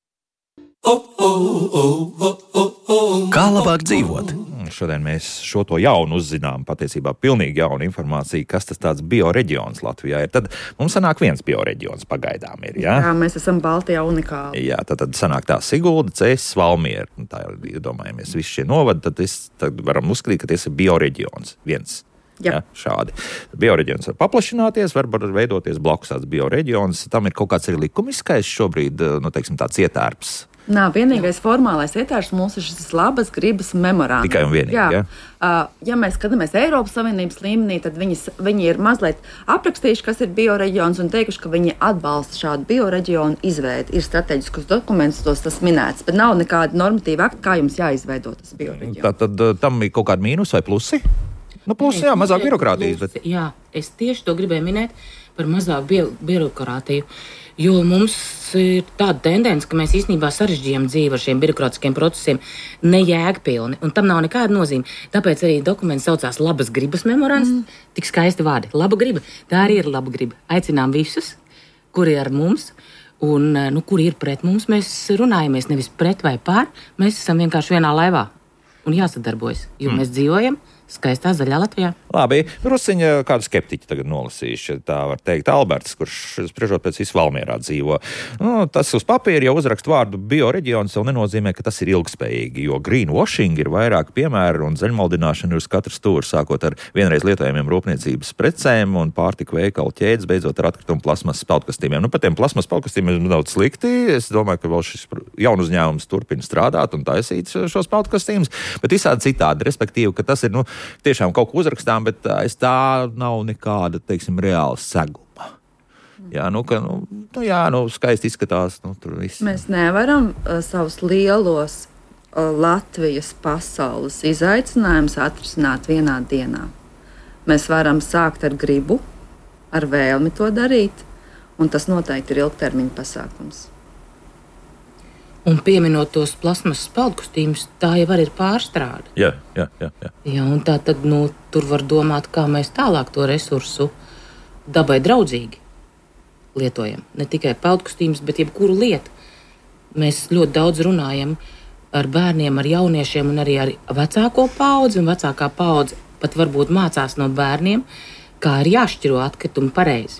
Kā labāk dzīvot? Šodien mēs šo to jaunu uzzinām, patiesībā pilnīgi jaunu informāciju, kas tas tāds bioreģions Latvijā ir. Tad mums sanāk viens bioreģions pagaidām ir, jā? Jā, mēs esam Baltijā unikāli. Jā, tad, tad sanāk tā Sigulda, Cēsis, Valmiera. Tā ir, iedomājamies, visi šie novadi, tad, es, tad varam uzskatīt, ka tas ir bioreģions viens. Jā. Ja, šādi. Bioreģions var paplašināties, var veidoties blakus tāds bioreģions. Tam ir kaut kāds arī likumiskais šobrīd, nu, teiksim, tāds ietērps. Nav vienīgais formālais ietērs mums ir šis labas gribas memorands. Tikai un vienīgi, jā. Ja? Uh, ja mēs skatāmies Eiropas Savienības līmenī, tad viņas, viņi ir mazliet aprakstījuši, kas ir bioreģions, un teikuši, ka viņi atbalsta šādu bioreģionu izveidi. Ir strateģiskus dokumentus, tos tas minēts, bet nav nekāda normatīva akta, kā jums jāizveido tas bioreģions. Tā, tad tam ir kaut kādi mīnus vai plusi? Nu, plusi, jā, mazāk birokrātijas. Bet... Jā, es tieši to gribēju minēt par mazāk bio, birokrātiju. Jo mums ir tāda tendence, ka mēs īstenībā sarežģījam dzīvi ar šiem birokrātiskiem procesiem nejēgpilni, un tam nav nekāda nozīme. Tāpēc arī dokuments saucās labas gribas memorands, mm. tik skaisti vārdi. Laba griba, tā arī ir laba griba. Aicinām visus, kuri ir ar mums, un nu, kuri ir pret mums, mēs runājamies nevis pret vai pār, mēs esam vienkārši vienā laivā un jāsadarbojas, jo mm. mēs dzīvojam skaistā zaļā Latvijā. Labi, Rusiņa kādu skeptiķi tagad nolasījuši, tā var teikt, Alberts, kurš spriežot pēc visu Valmierā dzīvo. Nu, tas uz papīra jau uzrakst vārdu bioreģions, vēl nenozīmē, ka tas ir ilgspējīgi, jo greenwashing ir vairāk piemēru un zaļmaldināšana ir uz katru stūri, sākot ar vienreiz lietojamiem rūpniecības precēm un pārtiku veikalu ķēdes, beidzot ar atkritumu plasmas spaltkastīmiem. Nu, par tiem plasmas spaltkastīmiem ir daudz slikti. Es domāju, ka vēl šis jaunu uzņēmums turpina strādāt un taisīt šos spaltkastījumus, bet visādi citādi, respektīvi, ka tas ir, nu, tiešām kaut ko uzrakstām, bet aiz tā nav nekāda, teiksim, reāla seguma. Jā, nu, ka, nu, nu, jā, nu, skaisti izskatās, nu, tur viss. Mēs nevaram uh, savus lielos uh, Latvijas pasaules izaicinājumus atrisināt vienā dienā. Mēs varam sākt ar gribu, ar vēlmi to darīt, un tas noteikti ir ilgtermiņa pasākums. Un pieminot tos plasmasas peldkostīmus, tā jau arī ir pārstrāde. Jā, jā, jā. jā. Jā, un tā tad, nu, tur var domāt, kā mēs tālāk to resursu dabai draudzīgi lietojam. Ne tikai peldkostīmus, bet jebkuru lietu. Mēs ļoti daudz runājam ar bērniem, ar jauniešiem un arī ar vecāko paudzi, un vecākā paudze pat varbūt mācās no bērniem, kā ir jāšķiro atkritumi pareizi.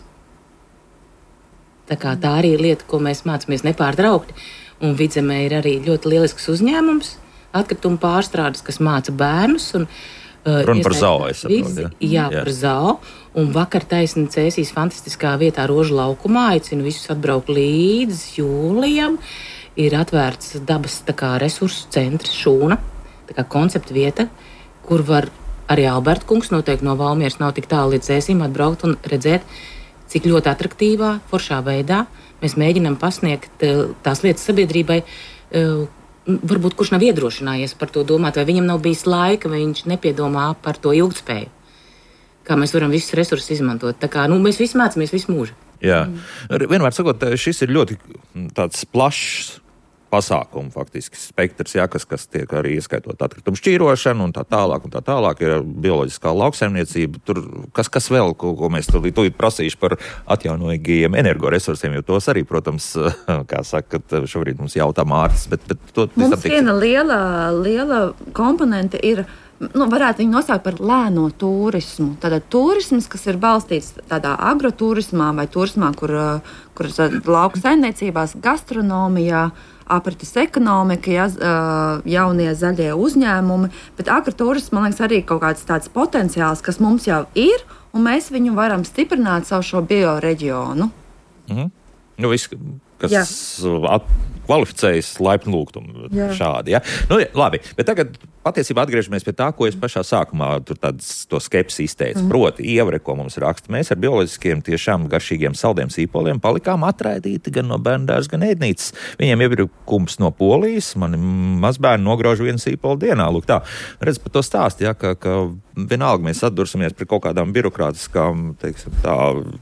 Tā kā tā arī ir lieta, ko mēs mācāmies nepārtraukti. Un Vidzemē ir arī ļoti lielisks uzņēmums, atkritumu pārstrādes, kas māca bērnus. Un, uh, Runa par zoo, es saprotu. Jā, jā, par zoo. Un vakar taisni Cēsīs fantastiskā vietā Rožu laukumā aicinu visus atbraukt līdz jūlijam. Ir atvērts dabas tā kā resursu centrs Šūna, tā kā koncepta vieta, kur var arī Alberta kungs noteikti no Valmieras nav tik tālu līdz Cēsīm atbraukt un redzēt, cik ļoti atraktīvā, foršā veidā mēs mēģinām pasniegt tās lietas sabiedrībai. Varbūt kurš nav iedrošinājies par to domāt, vai viņam nav bijis laika, vai viņš nepiedomā par to ilgtspēju. Kā mēs varam visus resursus izmantot. Tā kā nu, mēs visi mācāmies visu mūžu. Jā, vienmēr sakot, šis ir ļoti tāds plašs pasākumu faktiski spektrs, jā, kas, kas tiek arī ieskaitot atkritumu šķīrošanu un tā tālāk, un tā tālāk ir bioloģiskā lauksaimniecība. Tur, kas, kas vēl, ko, ko mēs tūlīt prasīšu par atjaunīgajiem energoresursiem, jo tos arī, protams, kā saka, šobrīd mums jautā Mārtis, bet, bet to mums tiks... viena liela, liela komponente ir, nu, varētu viņu nosaukt par lēno turismu. Tātad turisms, kas ir balstīts tādā agroturismā vai turismā, kur, kur lauku saimniecībās, gastronomijā, aprites ekonomika, ja, jaunie zaļie uzņēmumi, bet agroturisms, man liekas, arī kaut kāds tāds potenciāls, kas mums jau ir, un mēs viņu varam stiprināt savu šo bioreģionu. Mhm. Nu, viss, kas at, kvalificējas laipnu lūgtumu šādi. Ja? Nu, labi, bet tagad patiesībā atgriežamies pie tā, ko es pašā sākumā tur tāds to skepsi izteicu. Mm. Proti, Ievre, ko mums raksta, mēs ar bioloģiskiem tiešām garšīgiem saldiem sīpoliem palikām atraidīti gan no bērndārs, gan ēdnīcas. Viņiem iepirkums no Polijas, mani mazbērni nograuž vienu sīpolu dienā. Lūk tā, redz par to stāst, ja, ka, ka vienalga mēs atdursamies pret kaut kādām birokrātiskām, teiksim tā,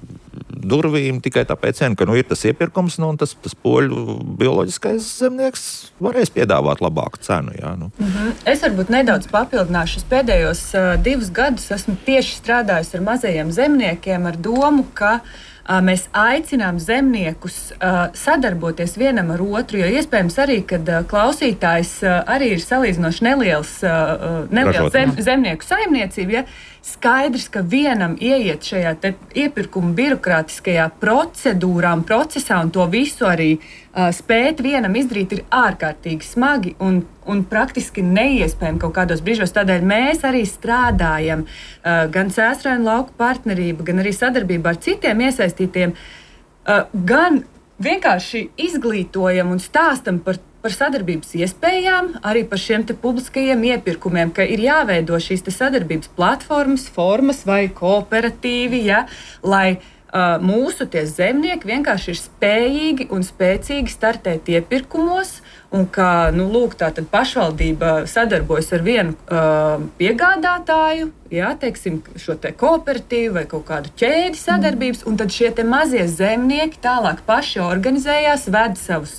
durvīm tikai tāpēc, ka nu, ir tas iepirkums, nu, un tas, tas poļu bioloģiskais zemnieks varēs piedāvāt labāku cenu. Jā, nu. mm-hmm. Es varbūt nedaudz papildināšu. Es pēdējos uh, divus gadus esmu tieši strādājusi ar mazajiem zemniekiem ar domu, ka uh, mēs aicinām zemniekus uh, sadarboties vienam ar otru, jo iespējams arī, kad uh, klausītājs uh, arī ir salīdzinoši neliels, uh, neliels zem, zemnieku saimniecība, ja? Skaidrs, ka vienam ieiet šajā te iepirkuma birokrātiskajā procedūrā un procesā un to visu arī uh, spēt vienam izdarīt ir ārkārtīgi smagi un, un praktiski neiespējami kaut kādos brīžos. Tādēļ mēs arī strādājam uh, gan Cēsraina lauku partnerība, gan arī sadarbībā ar citiem iesaistītiem, uh, gan vienkārši izglītojam un stāstam par par sadarbības iespējām, arī par šiem te publiskajiem iepirkumiem, ka ir jāveido šīs te sadarbības platformas, formas vai kooperatīvi, ja, lai uh, mūsu tie zemnieki vienkārši ir spējīgi un spēcīgi startēt iepirkumos, un ka, nu, lūk, tā tad pašvaldība sadarbojas ar vienu uh, piegādātāju, ja, teiksim, šo te kooperatīvu vai kaut kādu ķēdi sadarbības, mm. un tad šie te mazie zemnieki tālāk paši organizējās, ved savus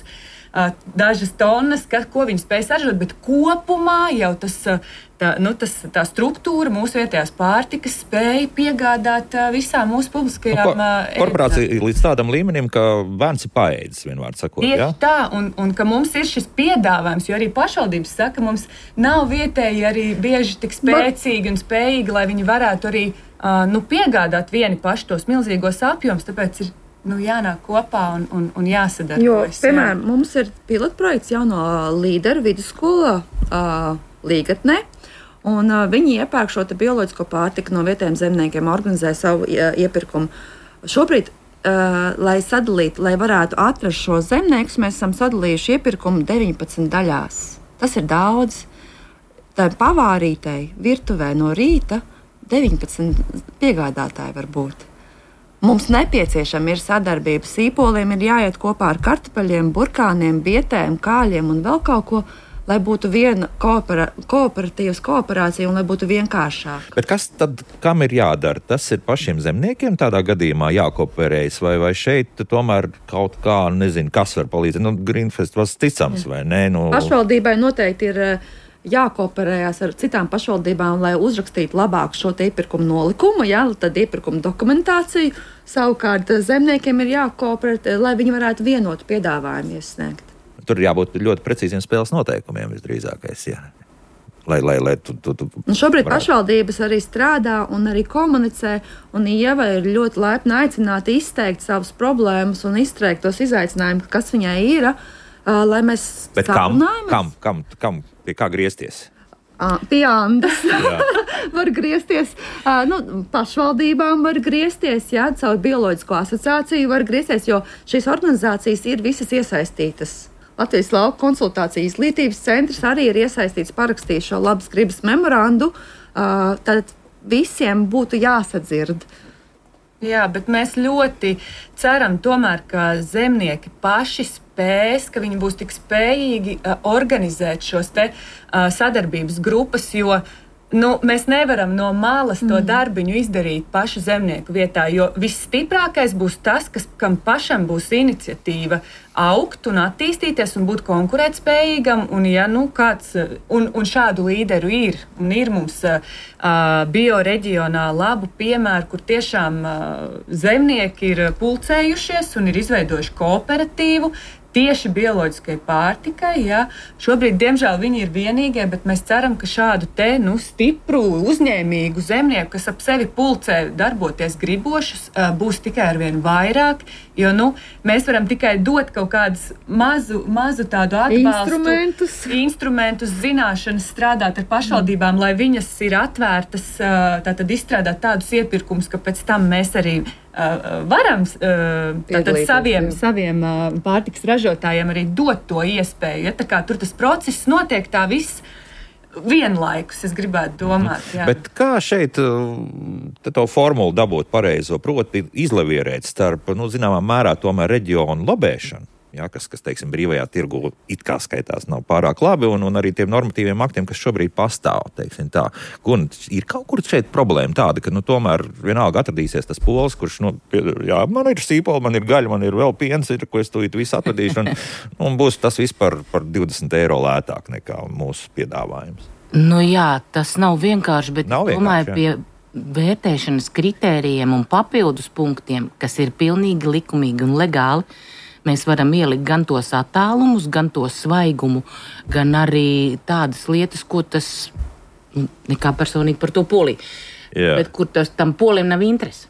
dažas tonnas, ka, ko viņi spēj saražot, bet kopumā jau tas, tā, nu, tas, tā struktūra mūsu vietējās pārtikas spēja piegādāt visām mūsu publiskajām nu, ko, korporācija līdz tādam līmenim, ka bērns ir paēdis, vienvārds sakot. Tieši ja? tā, un, un ka mums ir šis piedāvājums, jo arī pašvaldības saka, mums nav vietēji arī bieži tik spēcīgi un spējīgi, lai viņi varētu arī uh, nu, piegādāt vieni paši tos milzīgos apjomus, tāpēc ir Nu, jānāk kopā un, un, un jāsadarbojas. Jo, piemēram, jā. Mums ir pilotprojekts jauno līderu vidusskolā uh, Līgatnē, un uh, viņi iepērk šo bioloģisko pārtiku no vietējiem zemniekiem, organizē savu uh, iepirkumu. Šobrīd, uh, lai sadalītu, lai varētu atrast šo zemniekus, mēs esam sadalījuši iepirkumu deviņpadsmit daļās. Tas ir daudz. Tā pavārītei virtuvē no rīta deviņpadsmit piegādātāji var būt. Mums nepieciešama ir sadarbība. Sīpoliem ir jāiet kopā ar kartupeļiem, burkāniem, bietēm, kāļiem un vēl kaut ko, lai būtu viena koopera, kooperatīvas kooperācija un lai būtu vienkāršāk. Bet kas tad, kam ir jādara? Tas ir pašiem zemniekiem tādā gadījumā jākooperējas, vai, vai šeit tomēr kaut kā, nezinu, kas var palīdzēt? Nu, Greenfest was ticams, vai ne? Nu... Pašvaldībai noteikti ir jākooperējās ar citām pašvaldībām, lai uzrakstītu labāk šo te iepirkumu nolikumu, jā, tad iepirkumu dokumentāciju. Savukārt zemniekiem ir jākooperē, lai viņi varētu vienotu piedāvājumu iesniegt. Tur ir jābūt ļoti precīziem spēles noteikumiem visdrīzākais, jā. Lai, lai, lai tu, tu, tu un šobrīd varētu. Pašvaldības arī strādā un arī komunicē, un Ieva ir ļoti laipni aicināta izteikt savas problēmas un izteikt tos izaicinājumus, kas viņai ir, uh, lai mēs Bet kam, kam, kam, kam, pie kā griezties? Uh, pie Andas var griezties, uh, nu, pašvaldībām var griezties, jā, caur bioloģisko asociāciju var griezties, jo šīs organizācijas ir visas iesaistītas. Latvijas lauku konsultāciju izglītības centrs arī ir iesaistīts, parakstījis šo labas gribas memorandu, uh, tad visiem būtu jāsadzird. Jā, bet mēs ļoti ceram tomēr, ka zemnieki paši spēs, ka viņi būs tik spējīgi uh, organizēt šos te uh, sadarbības grupas, jo nu, mēs nevaram no malas to darbiņu izdarīt pašu zemnieku vietā, jo visstiprākais būs tas, kas, kam pašam būs iniciatīva augt un attīstīties un būt konkurētspējīgam, un, ja, nu, kāds, un, un šādu līderu ir. Un ir mums uh, bioreģionā labu piemēru, kur tiešām uh, zemnieki ir pulcējušies un ir izveidojuši kooperatīvu, tieši bioloģiskai pārtikai. Ja. Šobrīd, diemžēl, viņi ir vienīgie, bet mēs ceram, ka šādu te nu, stipru, uzņēmīgu zemnieku, kas ap sevi pulcē darboties gribošus, būs tikai arvien vairāk, jo nu, mēs varam tikai dot kaut kādus mazu, mazu tādu atbalstu, instrumentus, instrumentus zināšanas strādāt ar pašvaldībām, lai viņas ir atvērtas, tātad izstrādāt tādus iepirkumus, ka pēc tam mēs arī Uh, varam uh, tātad saviem, saviem uh, pārtikas ražotājiem arī dot to iespēju. Ja, tā kā tur tas process notiek tā viss vienlaikus, es gribētu domāt. Jā. Bet kā šeit to formulu dabūt pareizo, proti izlavierēt starp, nu, zināmā mērā tomēr reģionu lobēšanu? Jā, kas, kas, teiksim, brīvajā tirgu it kā skaitās nav pārāk labi, un, un arī tiem normatīviem aktiem, kas šobrīd pastāv, teiksim tā. Un ir kaut kur šeit problēma tāda, ka, nu, tomēr vienalga atradīsies tas pols, kurš, nu, jā, man ir sīpola, man ir gaļa, man ir vēl piens, ir, ko es tūlīt visu atradīšu, un, un būs tas viss par, par divdesmit eiro lētāk nekā mūsu piedāvājums. Nu jā, tas nav vienkārši, bet nav domāju vienkārši, pie vērtēšanas kritērijiem un papildus punktiem, kas ir pilnīgi likumīgi un legāli, mēs varam ielikt gan tos attālumus, gan to svaigumu, gan arī tādas lietas, ko tas, nekā personīgi par to polī, Jā. bet kur tas tam polim nav interesi.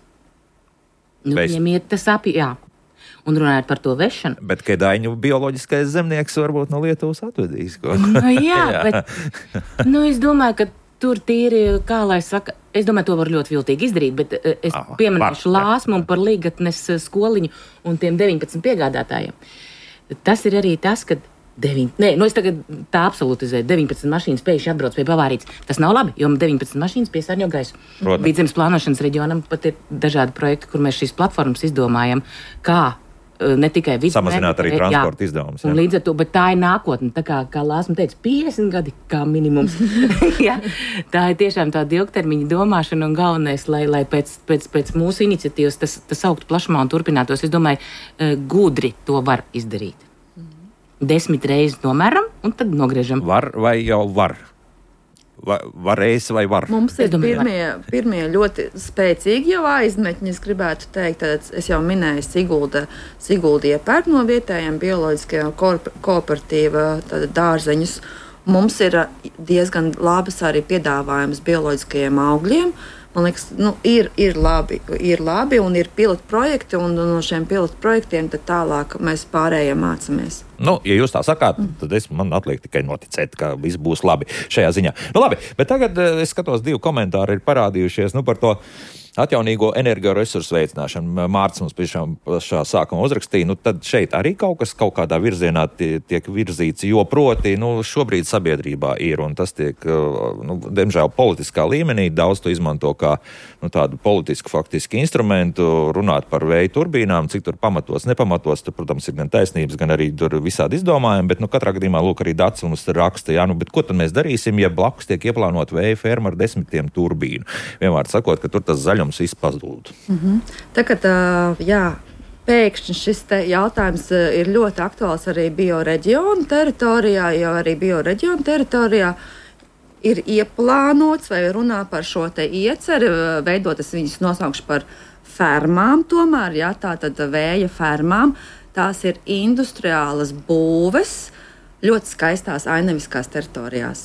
Nu, Bez... viņam iet tas api, jā. Un runājot par to vešanu. Bet Kedaiņu bioloģiskais zemnieks varbūt no Lietuvas atvedīs. Ko? Nu jā, Jā. bet nu, es domāju, ka tur tīri, kā lai saka, es domāju, to var ļoti viltīgi izdarīt, bet es Ah, pieminēšu var, Lāsmu un par Līgatnes skoliņu un tiem deviņpadsmit piegādātājiem. Tas ir arī tas, ka deviņi, nē, nu es tagad tā absolutizēju, deviņpadsmit mašīnas spējuši atbrauc pie Bavārijas. Tas nav labi, jo deviņpadsmit mašīnas piesārņo gaisu. Protams. Vidzemes plānošanas reģionam pat ir dažādi projekti, kur mēs šīs platformas izdomājam, kā ne tikai vidas Samazināt arī jā, transporta izdevumus. Un līdz ar to, bet tā ir nākotne, tā kā, kā Lāsma teica, piecdesmit gadi kā minimums. jā, tā ir tiešām tāda ilgtermiņa domāšana un galvenais, lai, lai pēc, pēc, pēc mūsu iniciatīvas tas, tas augtu plašumā un turpinātos. Es domāju, gudri to var izdarīt. Desmit reizes nomēram un tad nogriežam. Var vai jau var? Va, varēs vai var? Mums ir Es domāju, pirmie, pirmie ļoti spēcīgi jau aizmetņi, es gribētu teikt. Tad es jau minēju, Sigulda, Sigulda iepērk no vietējiem bioloģiskajā kooperatīva dārzeņus. Mums ir diezgan labas arī piedāvājums bioloģiskajiem augļiem. Man liekas, nu, ir, ir, labi, ir labi un ir pilotu projekti, un no šiem pilotu projektiem tad tālāk mēs pārējiem mācāmies. Nu, ja jūs tā sakāt, tad es, man atliek tikai noticēt, ka viss būs labi šajā ziņā. Nu, labi, bet tagad es skatos, divi komentāri ir parādījušies nu, par to atjaunīgo energoresursu veicināšanu. Mārcis mums piešām šā sākuma uzrakstīja, nu tad šeit arī kaut kas kaut kādā virzienā tie, tiek virzīts, jo proti, nu, šobrīd sabiedrībā ir, un tas tiek, nu, diemžēl politiskā līmenī, daudz to izmanto kā, nu, tādu politisku faktiski instrumentu, runāt par vēja turbīnām, cik tur pamatos, nepamatos, tur, protams, ir gan taisnības, gan arī tur visādi izdomājumi, bet, nu, katrā gadījumā, lūk, arī Dats mums raksta, jā, nu, bet ko tad mēs darīsim, ja blakus tiek ieplānot vēja ferma ar desmitiem turbīnu? Vienmēr sakot, ka tur tas zaļums viss pazūd. Mm-hmm. Tagad, uh, jā, pēkšņi šis te jautājums uh, ir ļoti aktuāls arī bioreģionu teritorijā, jo arī bioreģionu teritorijā ir ieplānots vai runā par šo te ieceri, veidot, es viņus nosaukšu par fermām tomēr, jā, tātad vēja fermām. Tās ir industriālas būves ļoti skaistās ainaviskās teritorijās.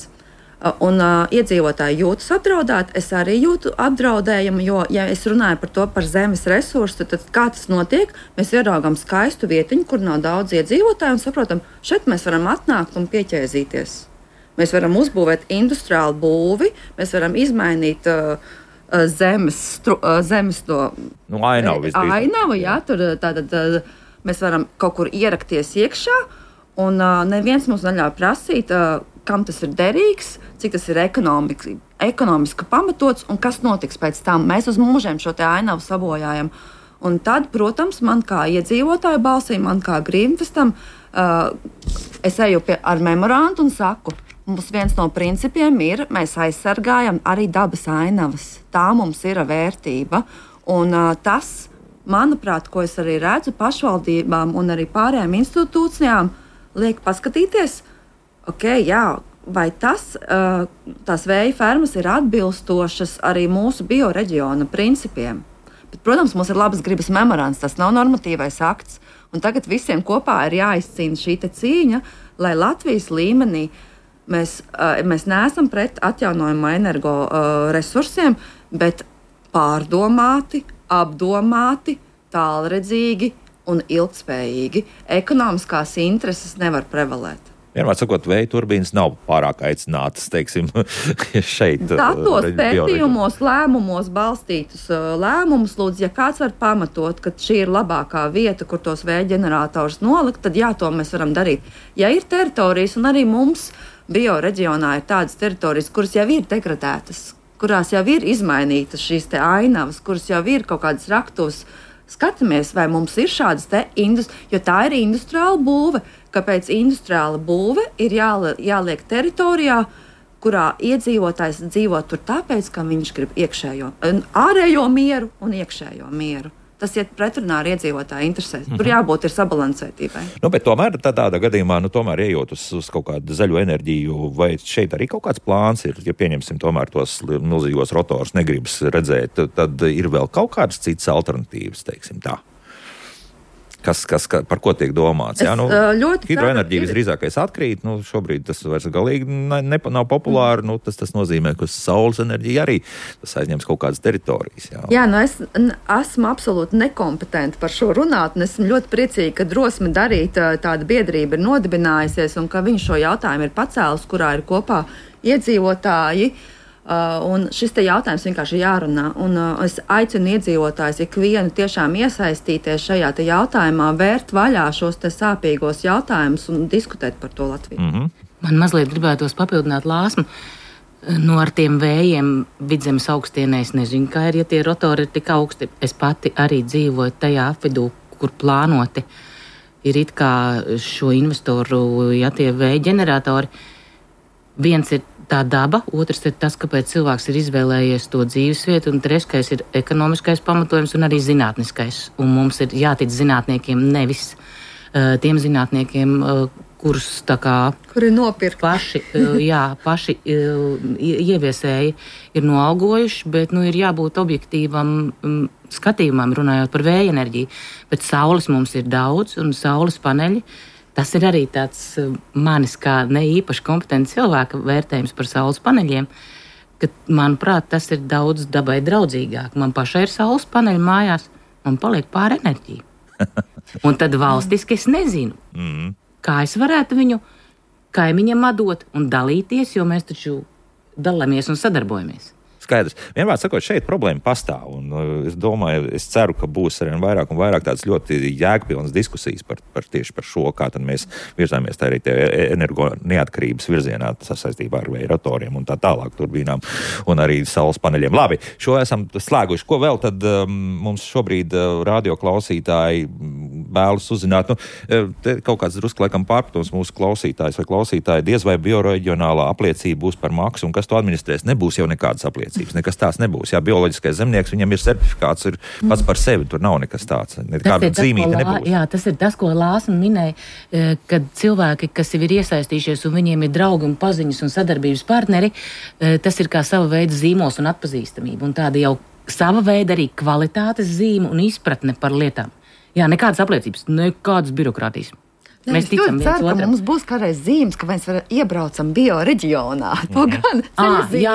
Un uh, iedzīvotāji jūtas apdraudēti, es arī jūtu apdraudējumu, jo, ja es runāju par to par zemes resursu, tad kā tas notiek? Mēs ieraugam skaistu vietiņu, kur nav daudz iedzīvotāju un saprotam, šeit mēs varam atnākt un pieķēzīties. Mēs varam uzbūvēt industriālu būvi, mēs varam izmainīt uh, zemes, stru, uh, zemes to nu, ainavu, ainavu, jā, tur tātad uh, mēs varam kaut kur ierakties iekšā, un uh, neviens mums neļauj prasīt, uh, kam tas ir derīgs, cik tas ir ekonomiski, ekonomiski pamatots un kas notiks pēc tam. Mēs uz mūžiem šo te ainavu sabojājam. Un tad, protams, man kā iedzīvotāju balsī, man kā Greenfestam, uh, es eju pie, ar memorantu un saku, mums viens no principiem ir, mēs aizsargājam arī dabas ainavas. Tā mums ir vērtība. Un uh, tas, manuprāt, ko es arī redzu pašvaldībām un arī pārējām institūcijām, liek paskatīties, ok, jā, vai tas, uh, tās vēja fermas ir atbilstošas arī mūsu bioreģiona principiem. Bet, protams, mums ir labas gribas memorands, tas nav normatīvais akts. Un tagad visiem kopā ir jāizcīna šī cīņa, lai Latvijas līmenī mēs, uh, mēs neesam pret atjaunojumu energo uh, resursiem, bet pārdomāti, apdomāti, tālredzīgi un ilgtspējīgi. Ekonomiskās intereses nevar prevalēt. Vienmēr sakot, vēja turbīnas nav pārāk aicinātas, teiksim, šeit. Datos, pētījumos, lēmumos balstītus lēmumus, lūdzu, ja kāds var pamatot, ka šī ir labākā vieta, kur tos vēja ģenerators nolikt, tad jā, to mēs varam darīt. Ja ir teritorijas, un arī mums bioreģionā ir tādas teritorijas, kuras jau ir degradētas, kurās jau ir izmainītas šīs te ainavas, kuras jau ir kaut kādas raktuvas, skatāmies, vai mums ir šādas te industrijas, jo tā ir industriāla būve, kāpēc industriāla būve ir jāliek, jāliek teritorijā, kurā iedzīvotājs dzīvo tur tāpēc, ka viņš grib iekšējo, ārējo mieru un iekšējo mieru. Tas iet pretrunā ar iedzīvotāju interesēs. Tur jābūt ir sabalansētībai. Nu, bet tomēr tā, tādā gadījumā, nu, tomēr ejot uz, uz kaut kādu zaļo enerģiju, vai šeit arī kaut kāds plāns ir, ja pieņemsim tomēr tos milzīgos rotorus negribas redzēt, tad ir vēl kaut kādas citas alternatīvas, teiksim tā. Kas, kas, ka, par ko tiek domāts? Es, jā, nu, ļoti hidroenerģija visdrīzākais atkrīt, nu, šobrīd tas vairs galīgi ne, ne, nav populāri, nu, tas, tas nozīmē, ka saules enerģija arī tas aizņems kaut kādas teritorijas. Jā, jā nu es n, esmu absolūti nekompetenti par šo runāt, un esmu ļoti priecīga, ka Drosme darīt tāda biedrība ir nodibinājusies, un ka viņš šo jautājumu ir pacēlis, kurā ir kopā iedzīvotāji. Uh, un šis te jautājums vienkārši jārunā. Un, uh, es aicinu iedzīvotājus ikvienu tiešām iesaistīties šajā te jautājumā, vērt vaļā šos te sāpīgos jautājumus un diskutēt par to Latviju. Mm-hmm. Man mazliet gribētos papildināt Lāsmu. No ar tiem vējiem vidzemes augstienē es nezinu, kā ir, ja tie rotori ir tik augsti. Es pati arī dzīvoju tajā apvidū, kur plānoti ir it kā šo investoru, ja tie vēja ģeneratori. Viens ir tā daba, otrs ir tas, kāpēc cilvēks ir izvēlējies to dzīvesvietu, un trešais ir ekonomiskais pamatojums un arī zinātniskais. Un mums ir jātic zinātniekiem, nevis uh, tiem zinātniekiem, uh, kurus tā kā Kuri nopirkt. paši, uh, jā, paši uh, ieviesēji ir noalgojuši, bet nu, ir jābūt objektīvam um, skatījumam, runājot par vēja enerģiju. Bet saules mums ir daudz, un saules paneļi. Tas ir arī tāds manis kā ne īpaši kompetents cilvēka vērtējums par saules paneļiem, ka, manuprāt, tas ir daudz dabai draudzīgāk. Man pašai ir saules paneļi mājās, man paliek pāri enerģija. Un tad valstiski es nezinu, Mm. kā es varētu viņu kaimiņam atdot un dalīties, jo mēs taču dalāmies un sadarbojamies. Skaidrs. Vienmēr sakot, šeit problēma pastāv, un uh, es domāju, es ceru, ka būs arvien vairāk un vairāk tādas ļoti jēgpilnas diskusijas par, par tieši par šo, kā tad mēs virzāmies tā arī tie energo neatkarības virzienā sasaistībā ar vēja rotoriem un tā tālāk turbīnām un arī saules paneļiem. Labi, šo esam slēguši. Ko vēl tad um, mums šobrīd uh, radio klausītāji vēlas uzzināt. Nu, te kaut kāds drusku laikam pārpratums mūsu klausītājs vai klausītāji, diez vai bioreģionālā apliecība būs par maksu, un kas to administrēs, nebūs jau nekādas apliecības, nekas tāds nebūs. Jā, bioloģiskais zemnieks, viņam ir certifikāts, ir pats par sevi, tur nav nekas tāds, nekāda zīmīta nebūs. Jā, tas ir tas, ko Lāsma minēja, kad cilvēki, kas jau ir iesaistījušies un viņiem ir draugi un paziņas un sadarbības partneri, tas ir kā sava veida zīmols un atpazīstamība, un tāda jau sava veida arī kvalitātes zīme un izpratne par lietām. Jā, nekādas apliecības, nekādas birokrātijas. Ne, mēs ticam viens otram. Ka mums būs kādreiz zīmes, ka mēs var iebraucam bioreģionā. To gan à, jā,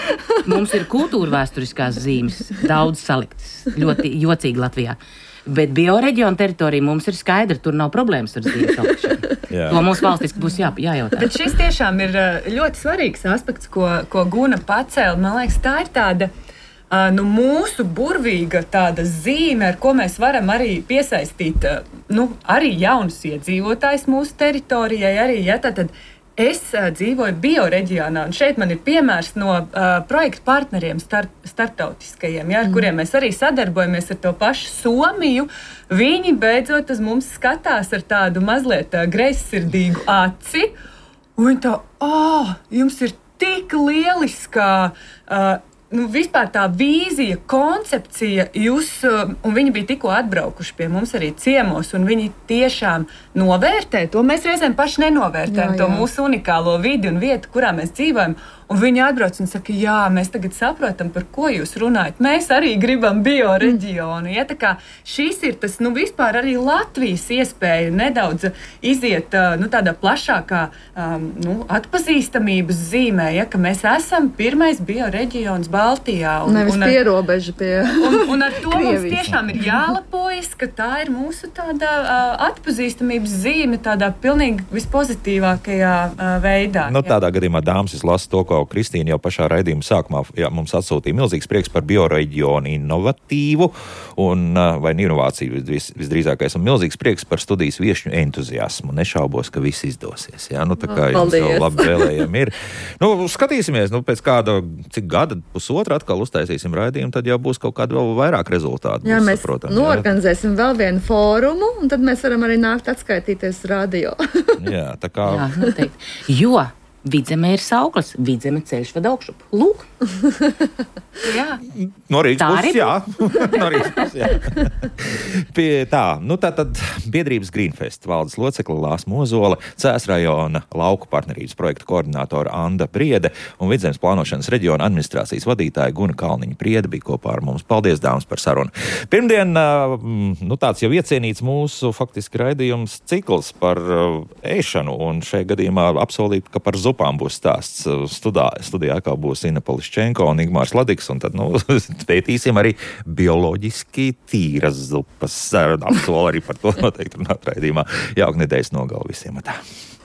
mums ir kultūra vēsturiskās zīmes, daudz saliktas, ļoti jocīgi Latvijā. Bet bioreģiona teritorija mums ir skaidra, tur nav problēmas ar zīmes salikšanu. To mums valstiski būs jā, jājautā. Bet šis tiešām ir ļoti svarīgs aspekts, ko, ko Guna pacēla. Man liekas, tā ir tāda Uh, nu, mūsu burvīga tāda zīme, ar ko mēs varam arī piesaistīt uh, nu, arī jaunus iedzīvotājus mūsu teritorijai. Arī, ja, tad es uh, dzīvoju bioreģionā, un šeit man ir piemērs no uh, projektu partneriem start, starptautiskajiem, ja, ar mm. kuriem mēs arī sadarbojamies ar to pašu Somiju. Viņi beidzot uz mums skatās ar tādu mazliet uh, greizsirdīgu aci, un viņi tā, oh, jums ir tik lieliskā uh, Nu, vispār tā vīzija, koncepcija, jūs, un viņi bija tikko atbraukuši pie mums arī ciemos, un viņi tiešām novērtē to. Mēs reizēm paši nenovērtējam jā, jā. to mūsu unikālo vidi un vietu, kurā mēs dzīvojam. Un viņi atbrauc un saka, jā, mēs tagad saprotam, par ko jūs runājat. Mēs arī gribam bioreģionu. Ja, tā kā šis ir tas, nu, vispār arī Latvijas iespēja nedaudz iziet, nu, tādā plašākā, um, nu, atpazīstamības zīmē, ja, ka mēs esam pirmais bioreģions Baltijā. Un, Nevis un ar, pierobeža pie un, un ar to Krievijas. Mums tiešām ir jālepojas, ka tā ir mūsu tāda uh, atpazīstamības zīme, tādā pilnīgi vispozitīvākajā uh, veidā. Nu, tādā ja. gadījumā, dāmas, es lasu to, ko Kristīna jau pašā raidījuma sākumā jā, mums atsūtīja milzīgs prieks par bioreģionu inovatīvu un, vai inovāciju vis, visdrīzākais, un milzīgs prieks par studijas viešņu entuziasmu. Nešaubos, ka viss izdosies. Jā, nu, tā kā jums jau labi vēlējumi ir. Nu, skatīsimies, nu, pēc kāda, cik gada, pusotra atkal uztaisīsim raidījumu, tad jau būs kaut kāda vēl vairāk rezultātu. Jā, mēs saprotam, norganizēsim jā. vēl vienu fórumu, un tad mēs varam arī nākt atskaitīties radio. jā, tā kā... Jā, noteikti. Jo Vidzemē ir sauklis, Vidzeme ceļš ved augšup. Lūk! jā. No Rīgas puses, jā. no Rīgas puses, jā. Pie tā, nu tā tad biedrības Greenfest valdes locekla Lāsma Ozola, Cēs rajona lauku partnerības projekta koordinātora Anda Priede un Vidzemes plānošanas reģiona administrācijas vadītāja Guna Kalniņa Priede bija kopā ar mums. Paldies, dāmas, par sarunu. Pirmdien, nu tāds jau iecienīts mūsu faktiski raidījums cikls par ēšanu, un šajā gadījumā apsolīt, ka par zupām būs stāsts. Studā, studijā kā būs Ina Poliščenko un Igmārs Ladiks, un tad, nu, pētīsim arī bioloģiski tīras zupas. Apsolu arī par to noteikti runāt raidījumā. Jauka nedēļas nogalu visiem. Tā.